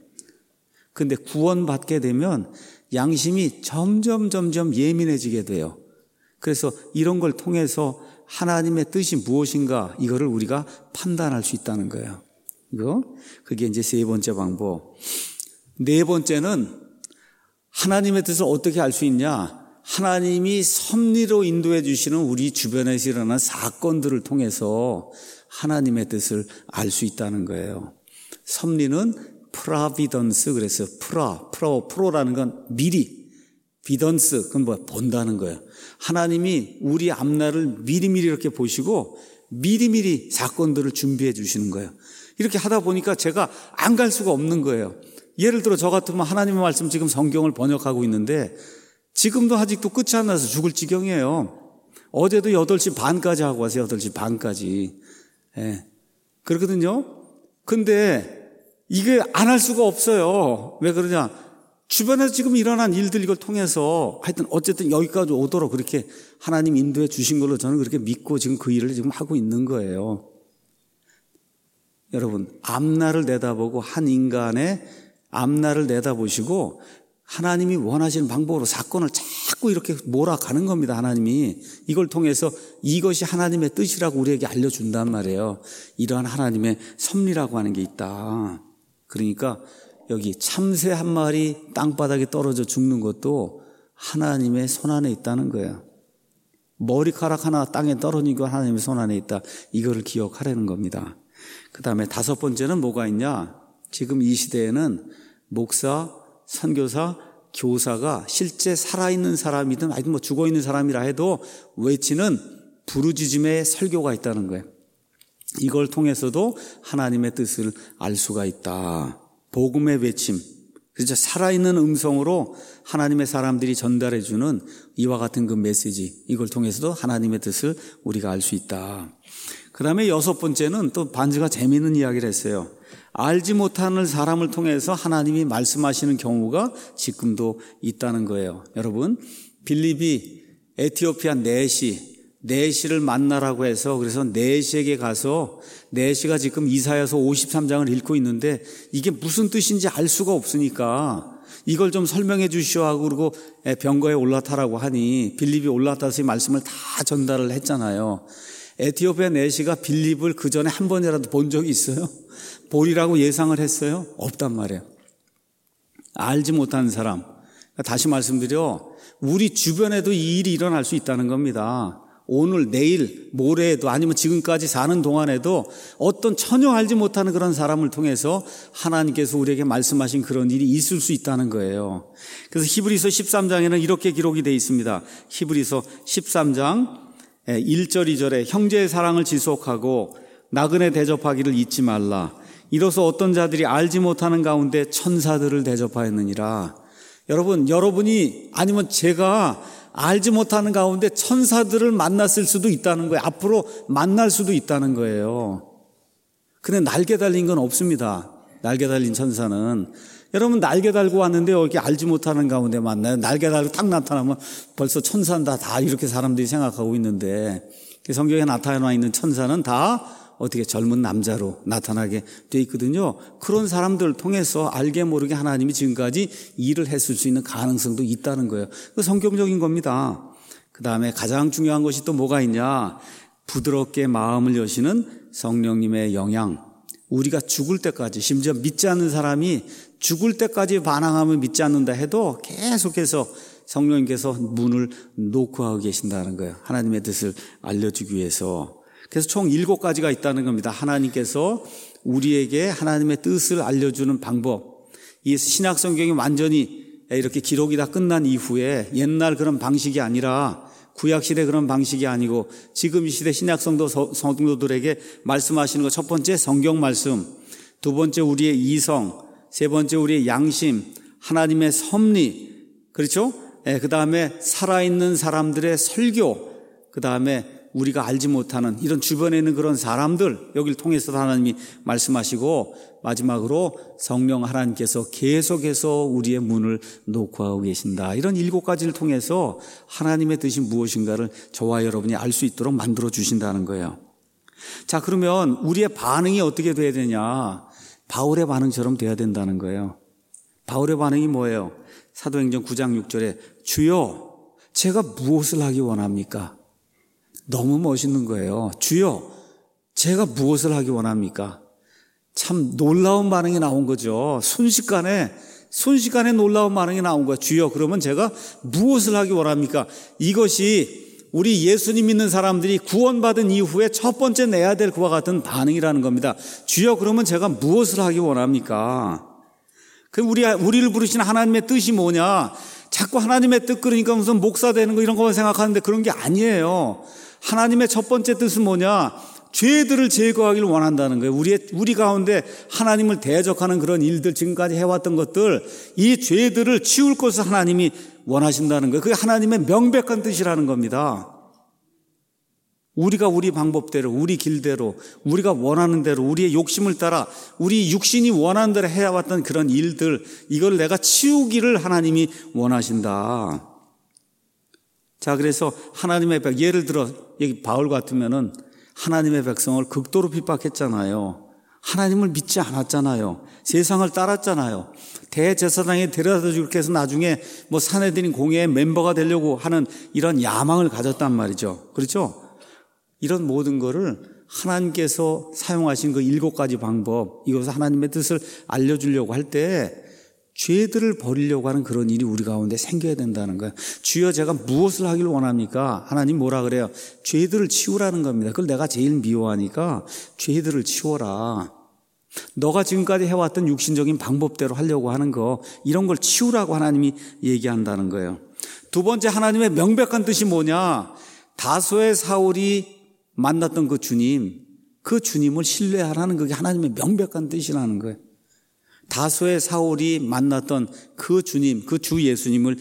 근데 구원받게 되면 양심이 점점 점점 예민해지게 돼요. 그래서 이런 걸 통해서 하나님의 뜻이 무엇인가 이거를 우리가 판단할 수 있다는 거예요. 이거 그게 이제 세 번째 방법. 네 번째는 하나님의 뜻을 어떻게 알 수 있냐? 하나님이 섭리로 인도해 주시는 우리 주변에서 일어나는 사건들을 통해서 하나님의 뜻을 알 수 있다는 거예요. 섭리는 프라비던스, 그래서 프라, 프로, 프로라는 건 미리, 비던스, 그건 뭐 본다는 거예요. 하나님이 우리 앞날을 미리미리 이렇게 보시고 미리미리 사건들을 준비해 주시는 거예요. 이렇게 하다 보니까 제가 안 갈 수가 없는 거예요. 예를 들어 저 같으면 하나님의 말씀 지금 성경을 번역하고 있는데 지금도 아직도 끝이 안 나서 죽을 지경이에요. 어제도 여덟 시 반까지 하고 와서 여덟 시 반까지. 예. 그러거든요. 근데 이게 안 할 수가 없어요. 왜 그러냐? 주변에서 지금 일어난 일들 이걸 통해서 하여튼 어쨌든 여기까지 오도록 그렇게 하나님 인도해 주신 걸로 저는 그렇게 믿고 지금 그 일을 지금 하고 있는 거예요. 여러분, 앞날을 내다보고 한 인간의 앞날을 내다보시고 하나님이 원하시는 방법으로 사건을 자꾸 이렇게 몰아가는 겁니다. 하나님이 이걸 통해서 이것이 하나님의 뜻이라고 우리에게 알려준단 말이에요. 이러한 하나님의 섭리라고 하는 게 있다. 그러니까 여기 참새 한 마리 땅바닥에 떨어져 죽는 것도 하나님의 손안에 있다는 거예요. 머리카락 하나 땅에 떨어진 거 하나님의 손안에 있다. 이거를 기억하라는 겁니다. 그 다음에 다섯 번째는 뭐가 있냐? 지금 이 시대에는 목사, 선교사, 교사가 실제 살아있는 사람이든 아니면 뭐 죽어있는 사람이라 해도 외치는 부르짖음의 설교가 있다는 거예요. 이걸 통해서도 하나님의 뜻을 알 수가 있다. 복음의 외침, 그렇죠? 살아있는 음성으로 하나님의 사람들이 전달해주는 이와 같은 그 메시지, 이걸 통해서도 하나님의 뜻을 우리가 알 수 있다. 그 다음에 여섯 번째는 또 반지가 재미있는 이야기를 했어요. 알지 못하는 사람을 통해서 하나님이 말씀하시는 경우가 지금도 있다는 거예요. 여러분, 빌립이 에티오피아 네시, 네시를 만나라고 해서 그래서 네시에게 가서 네시가 지금 이사야서 오십삼 장을 읽고 있는데 이게 무슨 뜻인지 알 수가 없으니까 이걸 좀 설명해 주시오 하고 그러고 병거에 올라타라고 하니 빌립이 올라타서 이 말씀을 다 전달을 했잖아요. 에티오피아 네시가 빌립을 그 전에 한 번이라도 본 적이 있어요? 보리라고 예상을 했어요? 없단 말이에요. 알지 못하는 사람. 다시 말씀드려, 우리 주변에도 이 일이 일어날 수 있다는 겁니다. 오늘, 내일, 모레에도 아니면 지금까지 사는 동안에도 어떤 전혀 알지 못하는 그런 사람을 통해서 하나님께서 우리에게 말씀하신 그런 일이 있을 수 있다는 거예요. 그래서 히브리서 십삼 장에는 이렇게 기록이 되어 있습니다. 히브리서 십삼 장 일 절 이 절에 형제의 사랑을 지속하고 나그네 대접하기를 잊지 말라. 이로써 어떤 자들이 알지 못하는 가운데 천사들을 대접하였느니라. 여러분, 여러분이 아니면 제가 알지 못하는 가운데 천사들을 만났을 수도 있다는 거예요. 앞으로 만날 수도 있다는 거예요. 근데 날개 달린 건 없습니다. 날개 달린 천사는. 여러분, 날개 달고 왔는데 여기 알지 못하는 가운데 만나요. 날개 달고 딱 나타나면 벌써 천사다 다 이렇게 사람들이 생각하고 있는데 성경에 나타나 있는 천사는 다 어떻게 젊은 남자로 나타나게 돼 있거든요. 그런 사람들을 통해서 알게 모르게 하나님이 지금까지 일을 했을 수 있는 가능성도 있다는 거예요. 그 성경적인 겁니다. 그 다음에 가장 중요한 것이 또 뭐가 있냐? 부드럽게 마음을 여시는 성령님의 영향. 우리가 죽을 때까지, 심지어 믿지 않는 사람이 죽을 때까지 반항하면 믿지 않는다 해도 계속해서 성령님께서 문을 놓고 하고 계신다는 거예요. 하나님의 뜻을 알려주기 위해서. 그래서 총 일곱 가지가 있다는 겁니다. 하나님께서 우리에게 하나님의 뜻을 알려주는 방법. 이 신약 성경이 완전히 이렇게 기록이 다 끝난 이후에 옛날 그런 방식이 아니라 구약시대 그런 방식이 아니고 지금 이 시대 신약 성도 성도들에게 말씀하시는 것, 첫 번째 성경 말씀, 두 번째 우리의 이성, 세 번째 우리의 양심, 하나님의 섭리, 그렇죠? 네, 그 다음에 살아있는 사람들의 설교, 그 다음에 우리가 알지 못하는 이런 주변에 있는 그런 사람들, 여기를 통해서 하나님이 말씀하시고 마지막으로 성령 하나님께서 계속해서 우리의 문을 놓고 하고 계신다. 이런 일곱 가지를 통해서 하나님의 뜻이 무엇인가를 저와 여러분이 알 수 있도록 만들어 주신다는 거예요. 자, 그러면 우리의 반응이 어떻게 돼야 되냐? 바울의 반응처럼 돼야 된다는 거예요. 바울의 반응이 뭐예요? 사도행전 구 장 육 절에 주여, 제가 무엇을 하기 원합니까? 너무 멋있는 거예요. 주여, 제가 무엇을 하기 원합니까? 참 놀라운 반응이 나온 거죠. 순식간에 순식간에 놀라운 반응이 나온 거예요. 주여, 그러면 제가 무엇을 하기 원합니까? 이것이 우리 예수님 믿는 사람들이 구원받은 이후에 첫 번째 내야 될 그와 같은 반응이라는 겁니다. 주여, 그러면 제가 무엇을 하기 원합니까? 그 우리, 우리를 부르신 하나님의 뜻이 뭐냐? 자꾸 하나님의 뜻 그러니까 무슨 목사 되는 거 이런 것만 생각하는데 그런 게 아니에요. 하나님의 첫 번째 뜻은 뭐냐? 죄들을 제거하기를 원한다는 거예요. 우리 우리 가운데 하나님을 대적하는 그런 일들, 지금까지 해왔던 것들, 이 죄들을 치울 것을 하나님이 원하신다는 거예요. 그게 하나님의 명백한 뜻이라는 겁니다. 우리가 우리 방법대로, 우리 길대로, 우리가 원하는 대로, 우리의 욕심을 따라, 우리 육신이 원하는 대로 해왔던 그런 일들, 이걸 내가 치우기를 하나님이 원하신다. 자, 그래서 하나님의 백, 예를 들어 여기 바울 같으면은 하나님의 백성을 극도로 핍박했잖아요. 하나님을 믿지 않았잖아요. 세상을 따랐잖아요. 대제사장에 데려다 주고 해서 나중에 뭐 산헤드린 공회의 멤버가 되려고 하는 이런 야망을 가졌단 말이죠. 그렇죠? 이런 모든 거를 하나님께서 사용하신 그 일곱 가지 방법, 이것을 하나님의 뜻을 알려주려고 할 때 죄들을 버리려고 하는 그런 일이 우리 가운데 생겨야 된다는 거예요. 주여, 제가 무엇을 하길 원합니까? 하나님 뭐라 그래요? 죄들을 치우라는 겁니다. 그걸 내가 제일 미워하니까 죄들을 치워라. 너가 지금까지 해왔던 육신적인 방법대로 하려고 하는 거, 이런 걸 치우라고 하나님이 얘기한다는 거예요. 두 번째, 하나님의 명백한 뜻이 뭐냐? 다소의 사울이 만났던 그 주님, 그 주님을 신뢰하라는 그게 하나님의 명백한 뜻이라는 거예요. 다소의 사울이 만났던 그 주님, 그 주 예수님을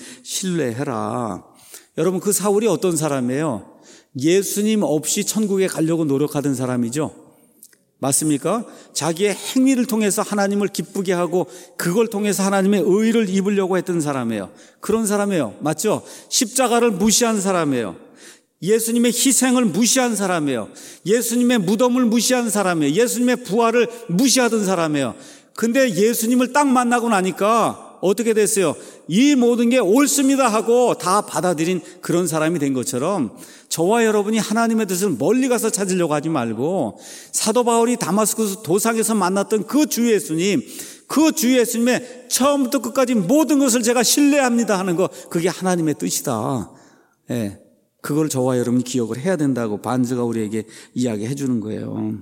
신뢰해라. 여러분, 그 사울이 어떤 사람이에요? 예수님 없이 천국에 가려고 노력하던 사람이죠. 맞습니까? 자기의 행위를 통해서 하나님을 기쁘게 하고 그걸 통해서 하나님의 의를 입으려고 했던 사람이에요. 그런 사람이에요. 맞죠? 십자가를 무시한 사람이에요. 예수님의 희생을 무시한 사람이에요. 예수님의 무덤을 무시한 사람이에요. 예수님의 부활을 무시하던 사람이에요. 근데 예수님을 딱 만나고 나니까 어떻게 됐어요? 이 모든 게 옳습니다 하고 다 받아들인 그런 사람이 된 것처럼 저와 여러분이 하나님의 뜻을 멀리 가서 찾으려고 하지 말고 사도 바울이 다마스쿠스 도상에서 만났던 그 주 예수님, 그 주 예수님의 처음부터 끝까지 모든 것을 제가 신뢰합니다 하는 거, 그게 하나님의 뜻이다. 예, 그걸 저와 여러분이 기억을 해야 된다고 반즈가 우리에게 이야기해 주는 거예요.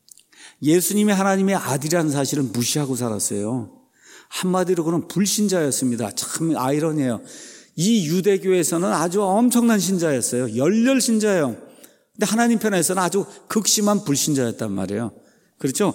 예수님이 하나님의 아들이라는 사실을 무시하고 살았어요. 한마디로 그는 불신자였습니다. 참 아이러니해요. 이 유대교에서는 아주 엄청난 신자였어요. 열렬 신자예요. 근데 하나님 편에서는 아주 극심한 불신자였단 말이에요. 그렇죠?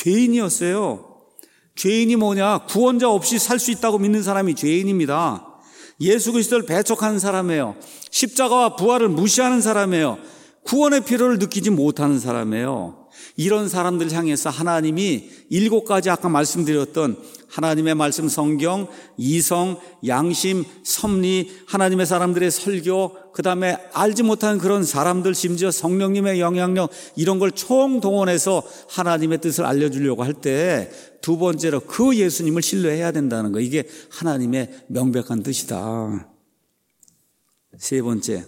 죄인이었어요. 죄인이 뭐냐? 구원자 없이 살 수 있다고 믿는 사람이 죄인입니다. 예수 그리스도를 배척하는 사람이에요. 십자가와 부활을 무시하는 사람이에요. 구원의 필요를 느끼지 못하는 사람이에요. 이런 사람들 향해서 하나님이 일곱 가지 아까 말씀드렸던 하나님의 말씀, 성경, 이성, 양심, 섭리, 하나님의 사람들의 설교, 그 다음에 알지 못하는 그런 사람들, 심지어 성령님의 영향력, 이런 걸 총동원해서 하나님의 뜻을 알려주려고 할 때 두 번째로 그 예수님을 신뢰해야 된다는 거, 이게 하나님의 명백한 뜻이다. 세 번째,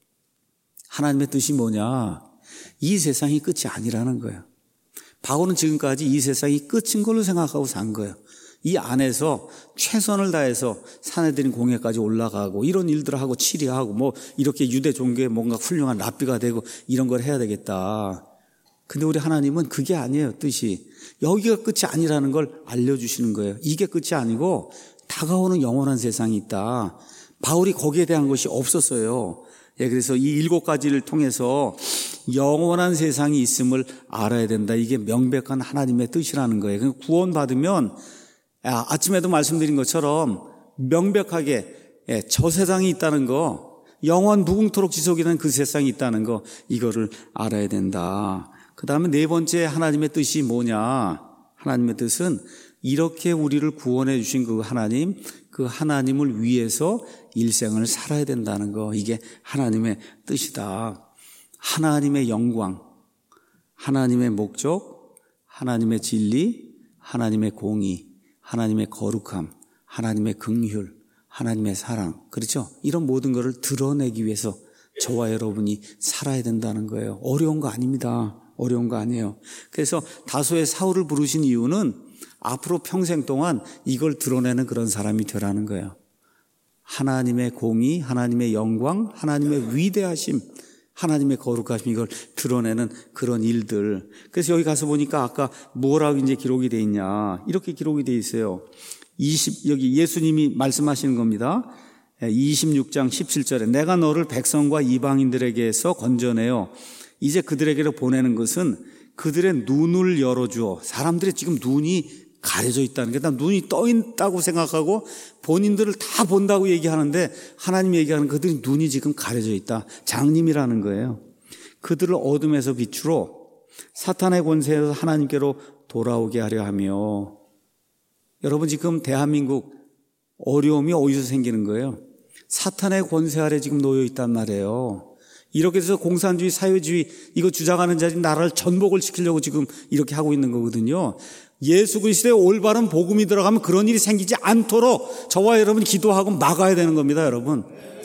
하나님의 뜻이 뭐냐? 이 세상이 끝이 아니라는 거예요. 바울은 지금까지 이 세상이 끝인 걸로 생각하고 산 거예요. 이 안에서 최선을 다해서 산헤드린 공회까지 올라가고 이런 일들을 하고 치리하고 뭐 이렇게 유대 종교에 뭔가 훌륭한 랍비가 되고 이런 걸 해야 되겠다. 근데 우리 하나님은 그게 아니에요, 뜻이. 여기가 끝이 아니라는 걸 알려주시는 거예요. 이게 끝이 아니고 다가오는 영원한 세상이 있다. 바울이 거기에 대한 것이 없었어요. 예, 그래서 이 일곱 가지를 통해서 영원한 세상이 있음을 알아야 된다. 이게 명백한 하나님의 뜻이라는 거예요. 구원받으면 아침에도 말씀드린 것처럼 명백하게 예, 저 세상이 있다는 거, 영원 무궁토록 지속이 되는 그 세상이 있다는 거, 이거를 알아야 된다. 그 다음에 네 번째 하나님의 뜻이 뭐냐? 하나님의 뜻은 이렇게 우리를 구원해 주신 그 하나님, 그 하나님을 위해서 일생을 살아야 된다는 거, 이게 하나님의 뜻이다. 하나님의 영광, 하나님의 목적, 하나님의 진리, 하나님의 공의, 하나님의 거룩함, 하나님의 긍휼, 하나님의 사랑, 그렇죠? 이런 모든 것을 드러내기 위해서 저와 여러분이 살아야 된다는 거예요. 어려운 거 아닙니다. 어려운 거 아니에요. 그래서 다소의 사울을 부르신 이유는 앞으로 평생 동안 이걸 드러내는 그런 사람이 되라는 거예요. 하나님의 공의, 하나님의 영광, 하나님의 위대하심, 하나님의 거룩하심, 이걸 드러내는 그런 일들. 그래서 여기 가서 보니까 아까 뭐라고 이제 기록이 돼 있냐, 이렇게 기록이 돼 있어요. 이십 여기 예수님이 말씀하시는 겁니다. 이십육 장 십칠 절에 내가 너를 백성과 이방인들에게서 건져내어 이제 그들에게로 보내는 것은 그들의 눈을 열어주어, 사람들의 지금 눈이 가려져 있다는 게, 눈이 떠 있다고 생각하고 본인들을 다 본다고 얘기하는데 하나님이 얘기하는 그들이 눈이 지금 가려져 있다. 장님이라는 거예요. 그들을 어둠에서 빛으로 사탄의 권세에서 하나님께로 돌아오게 하려 하며. 여러분, 지금 대한민국 어려움이 어디서 생기는 거예요? 사탄의 권세 아래 지금 놓여 있단 말이에요. 이렇게 해서 공산주의, 사회주의 이거 주장하는 자들이 나라를 전복을 시키려고 지금 이렇게 하고 있는 거거든요. 예수 그리스도의 올바른 복음이 들어가면 그런 일이 생기지 않도록 저와 여러분이 기도하고 막아야 되는 겁니다, 여러분.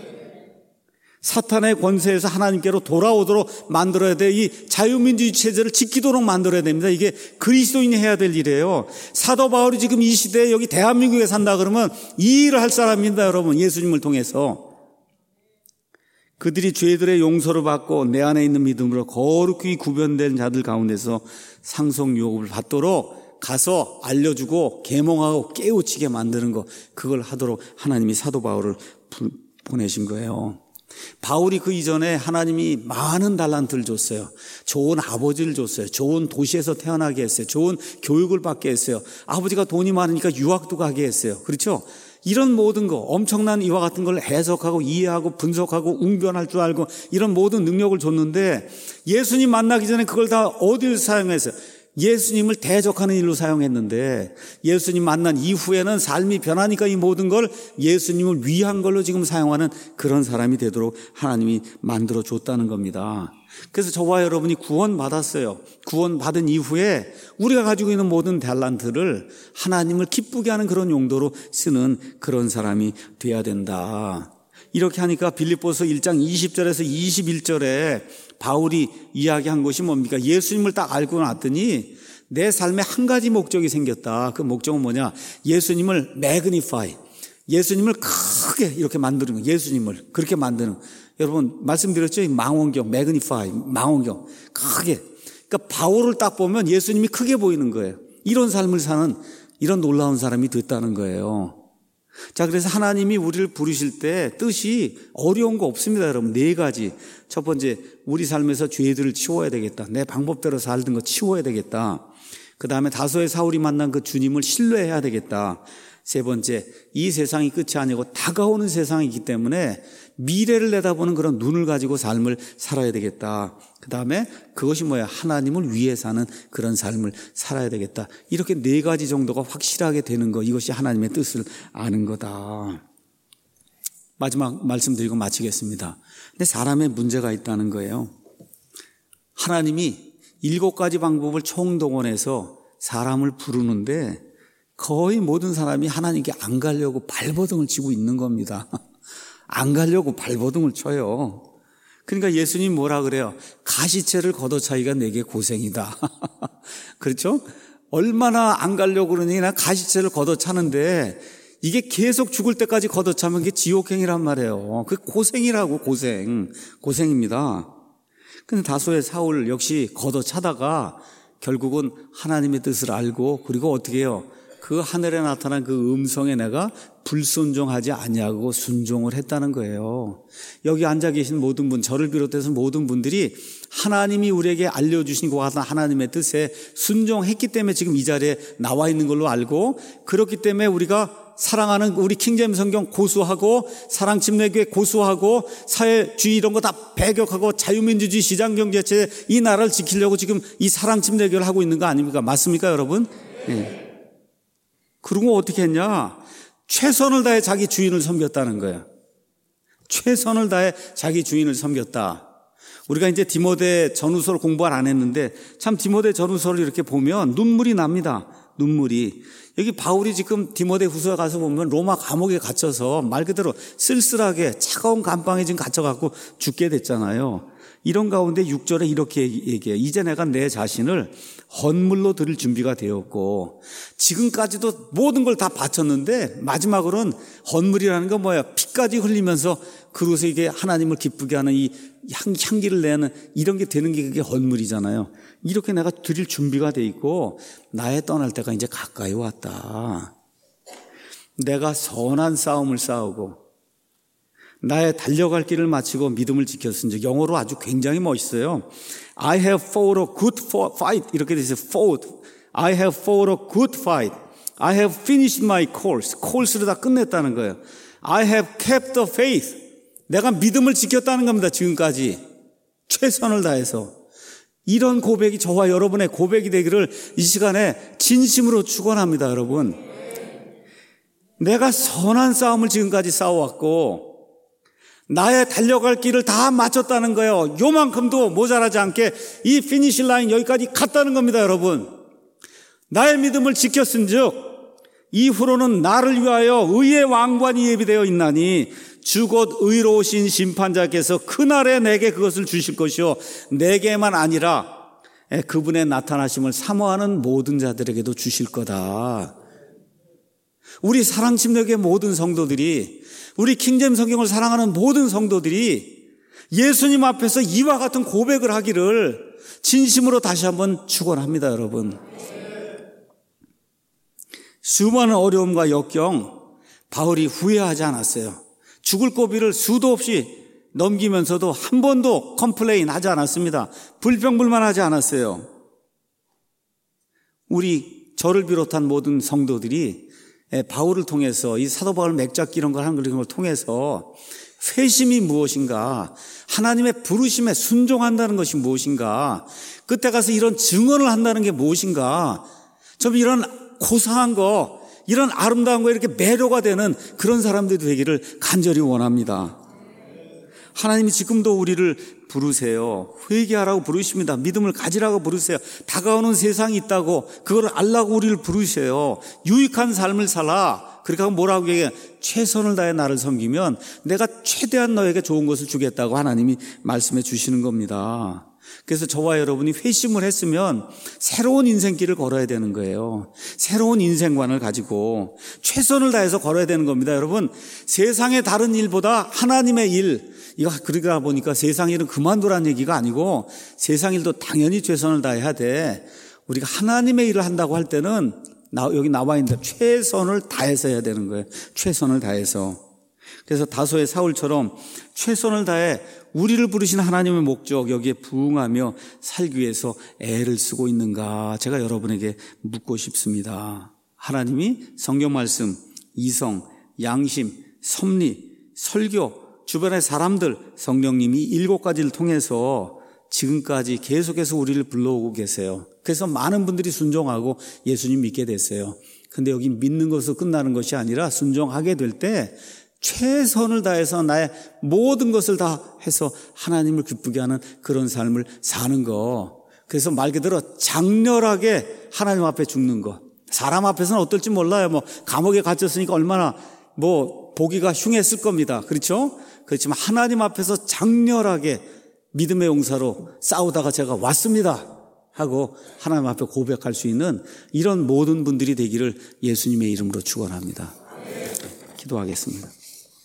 사탄의 권세에서 하나님께로 돌아오도록 만들어야 돼. 이 자유민주주의 체제를 지키도록 만들어야 됩니다. 이게 그리스도인이 해야 될 일이에요. 사도 바울이 지금 이 시대에 여기 대한민국에 산다 그러면 이 일을 할 사람입니다, 여러분. 예수님을 통해서. 그들이 죄들의 용서를 받고 내 안에 있는 믿음으로 거룩히 구별된 자들 가운데서 상속 유업을 받도록 가서 알려주고 계몽하고 깨우치게 만드는 거, 그걸 하도록 하나님이 사도 바울을 보내신 거예요. 바울이 그 이전에 하나님이 많은 달란트를 줬어요. 좋은 아버지를 줬어요. 좋은 도시에서 태어나게 했어요. 좋은 교육을 받게 했어요. 아버지가 돈이 많으니까 유학도 가게 했어요. 그렇죠? 이런 모든 거, 엄청난 이와 같은 걸 해석하고 이해하고 분석하고 웅변할 줄 알고 이런 모든 능력을 줬는데 예수님 만나기 전에 그걸 다 어디를 사용했어요? 예수님을 대적하는 일로 사용했는데 예수님 만난 이후에는 삶이 변하니까 이 모든 걸 예수님을 위한 걸로 지금 사용하는 그런 사람이 되도록 하나님이 만들어 줬다는 겁니다. 그래서 저와 여러분이 구원받았어요. 구원받은 이후에 우리가 가지고 있는 모든 달란트를 하나님을 기쁘게 하는 그런 용도로 쓰는 그런 사람이 돼야 된다. 이렇게 하니까 빌립보서 일 장 이십 절에서 이십일 절에 바울이 이야기한 것이 뭡니까? 예수님을 딱 알고 났더니 내 삶에 한 가지 목적이 생겼다. 그 목적은 뭐냐? 예수님을 매그니파이, 예수님을 크게 이렇게 만드는 거, 예수님을 그렇게 만드는. 여러분 말씀드렸죠? 망원경, 매그니파이, 망원경 크게. 그러니까 바울을 딱 보면 예수님이 크게 보이는 거예요. 이런 삶을 사는 이런 놀라운 사람이 됐다는 거예요. 자, 그래서 하나님이 우리를 부르실 때 뜻이 어려운 거 없습니다, 여러분. 네 가지. 첫 번째, 우리 삶에서 죄들을 치워야 되겠다. 내 방법대로 살던 거 치워야 되겠다. 그 다음에 다소의 사울이 만난 그 주님을 신뢰해야 되겠다. 세 번째, 이 세상이 끝이 아니고 다가오는 세상이기 때문에 미래를 내다보는 그런 눈을 가지고 삶을 살아야 되겠다. 그 다음에 그것이 뭐야? 하나님을 위해 사는 그런 삶을 살아야 되겠다. 이렇게 네 가지 정도가 확실하게 되는 거, 이것이 하나님의 뜻을 아는 거다. 마지막 말씀드리고 마치겠습니다. 근데 사람의 문제가 있다는 거예요. 하나님이 일곱 가지 방법을 총동원해서 사람을 부르는데 거의 모든 사람이 하나님께 안 가려고 발버둥을 치고 있는 겁니다. 안 가려고 발버둥을 쳐요. 그러니까 예수님 뭐라 그래요? 가시채를 걷어차기가 내게 고생이다. 그렇죠? 얼마나 안 가려고 그러니 나 가시채를 걷어차는데 이게 계속 죽을 때까지 걷어차면 그게 지옥행이란 말이에요. 그 고생이라고, 고생. 고생입니다. 근데 다소의 사울 역시 걷어차다가 결국은 하나님의 뜻을 알고, 그리고 어떻게 해요? 그 하늘에 나타난 그 음성에 내가 불순종하지 아니하고 순종을 했다는 거예요. 여기 앉아 계신 모든 분, 저를 비롯해서 모든 분들이 하나님이 우리에게 알려주신 것 같은 하나님의 뜻에 순종했기 때문에 지금 이 자리에 나와 있는 걸로 알고, 그렇기 때문에 우리가 사랑하는 우리 킹제임스 성경 고수하고 사랑침례교회 고수하고 사회주의 이런 거 다 배격하고 자유민주주의 시장경제체 이 나라를 지키려고 지금 이 사랑침례교회를 하고 있는 거 아닙니까? 맞습니까, 여러분? 네. 그리고 어떻게 했냐? 최선을 다해 자기 주인을 섬겼다는 거예요. 최선을 다해 자기 주인을 섬겼다. 우리가 이제 디모데 전후서를 공부를 안 했는데 참 디모데 전후서를 이렇게 보면 눈물이 납니다. 눈물이. 여기 바울이 지금 디모데 후서에 가서 보면 로마 감옥에 갇혀서 말 그대로 쓸쓸하게 차가운 감방에 지금 갇혀갖고 죽게 됐잖아요. 이런 가운데 육 절에 이렇게 얘기해요. 이제 내가 내 자신을 헌물로 드릴 준비가 되었고, 지금까지도 모든 걸 다 바쳤는데 마지막으로는 헌물이라는 건 뭐야? 피까지 흘리면서 그릇에 이게 하나님을 기쁘게 하는 이 향, 향기를 내는 이런 게 되는 게 그게 헌물이잖아요. 이렇게 내가 드릴 준비가 돼 있고 나의 떠날 때가 이제 가까이 왔다. 내가 선한 싸움을 싸우고 나의 달려갈 길을 마치고 믿음을 지켰은즉, 영어로 아주 굉장히 멋있어요. I have fought a good fight. 이렇게 되어 있어요. fought. I have fought a good fight. I have finished my course. course를 다 끝냈다는 거예요. I have kept the faith. 내가 믿음을 지켰다는 겁니다. 지금까지 최선을 다해서. 이런 고백이 저와 여러분의 고백이 되기를 이 시간에 진심으로 축원합니다. 여러분, 내가 선한 싸움을 지금까지 싸워왔고 나의 달려갈 길을 다 마쳤다는 거예요. 요만큼도 모자라지 않게 이 피니시 라인 여기까지 갔다는 겁니다. 여러분, 나의 믿음을 지켰은즉 이후로는 나를 위하여 의의 왕관이 예비되어 있나니 주 곧 의로우신 심판자께서 그날에 내게 그것을 주실 것이요 내게만 아니라 그분의 나타나심을 사모하는 모든 자들에게도 주실 거다. 우리 사랑침략의 모든 성도들이, 우리 킹잼 성경을 사랑하는 모든 성도들이 예수님 앞에서 이와 같은 고백을 하기를 진심으로 다시 한번 축원합니다. 여러분, 수많은 어려움과 역경 바울이 후회하지 않았어요. 죽을 고비를 수도 없이 넘기면서도 한 번도 컴플레인 하지 않았습니다. 불평불만하지 않았어요. 우리 저를 비롯한 모든 성도들이 바울을 통해서, 이 사도 바울 맥잡기 이런 걸 하는 걸 통해서 회심이 무엇인가, 하나님의 부르심에 순종한다는 것이 무엇인가, 그때 가서 이런 증언을 한다는 게 무엇인가, 좀 이런 고상한 거, 이런 아름다운 거 이렇게 매료가 되는 그런 사람들이 되기를 간절히 원합니다. 하나님이 지금도 우리를 부르세요. 회개하라고 부르십니다. 믿음을 가지라고 부르세요. 다가오는 세상이 있다고 그걸 알라고 우리를 부르세요. 유익한 삶을 살아. 그러니까 뭐라고 얘기해요? 최선을 다해 나를 섬기면 내가 최대한 너에게 좋은 것을 주겠다고 하나님이 말씀해 주시는 겁니다. 그래서 저와 여러분이 회심을 했으면 새로운 인생길을 걸어야 되는 거예요. 새로운 인생관을 가지고 최선을 다해서 걸어야 되는 겁니다. 여러분, 세상의 다른 일보다 하나님의 일, 이거 그러다 보니까 세상 일은 그만두라는 얘기가 아니고 세상 일도 당연히 최선을 다해야 돼. 우리가 하나님의 일을 한다고 할 때는 나, 여기 나와 있는데 최선을 다해서 해야 되는 거예요. 최선을 다해서. 그래서 다소의 사울처럼 최선을 다해 우리를 부르신 하나님의 목적, 여기에 부응하며 살기 위해서 애를 쓰고 있는가, 제가 여러분에게 묻고 싶습니다. 하나님이 성경 말씀, 이성, 양심, 섭리, 설교, 주변의 사람들, 성령님이 일곱 가지를 통해서 지금까지 계속해서 우리를 불러오고 계세요. 그래서 많은 분들이 순종하고 예수님 믿게 됐어요. 근데 여기 믿는 것으로 끝나는 것이 아니라 순종하게 될 때 최선을 다해서 나의 모든 것을 다 해서 하나님을 기쁘게 하는 그런 삶을 사는 거. 그래서 말 그대로 장렬하게 하나님 앞에 죽는 거. 사람 앞에서는 어떨지 몰라요. 뭐 감옥에 갇혔으니까 얼마나 뭐 보기가 흉했을 겁니다. 그렇죠? 그렇지만 하나님 앞에서 장렬하게 믿음의 용사로 싸우다가 제가 왔습니다 하고 하나님 앞에 고백할 수 있는 이런 모든 분들이 되기를 예수님의 이름으로 축원합니다. 기도하겠습니다.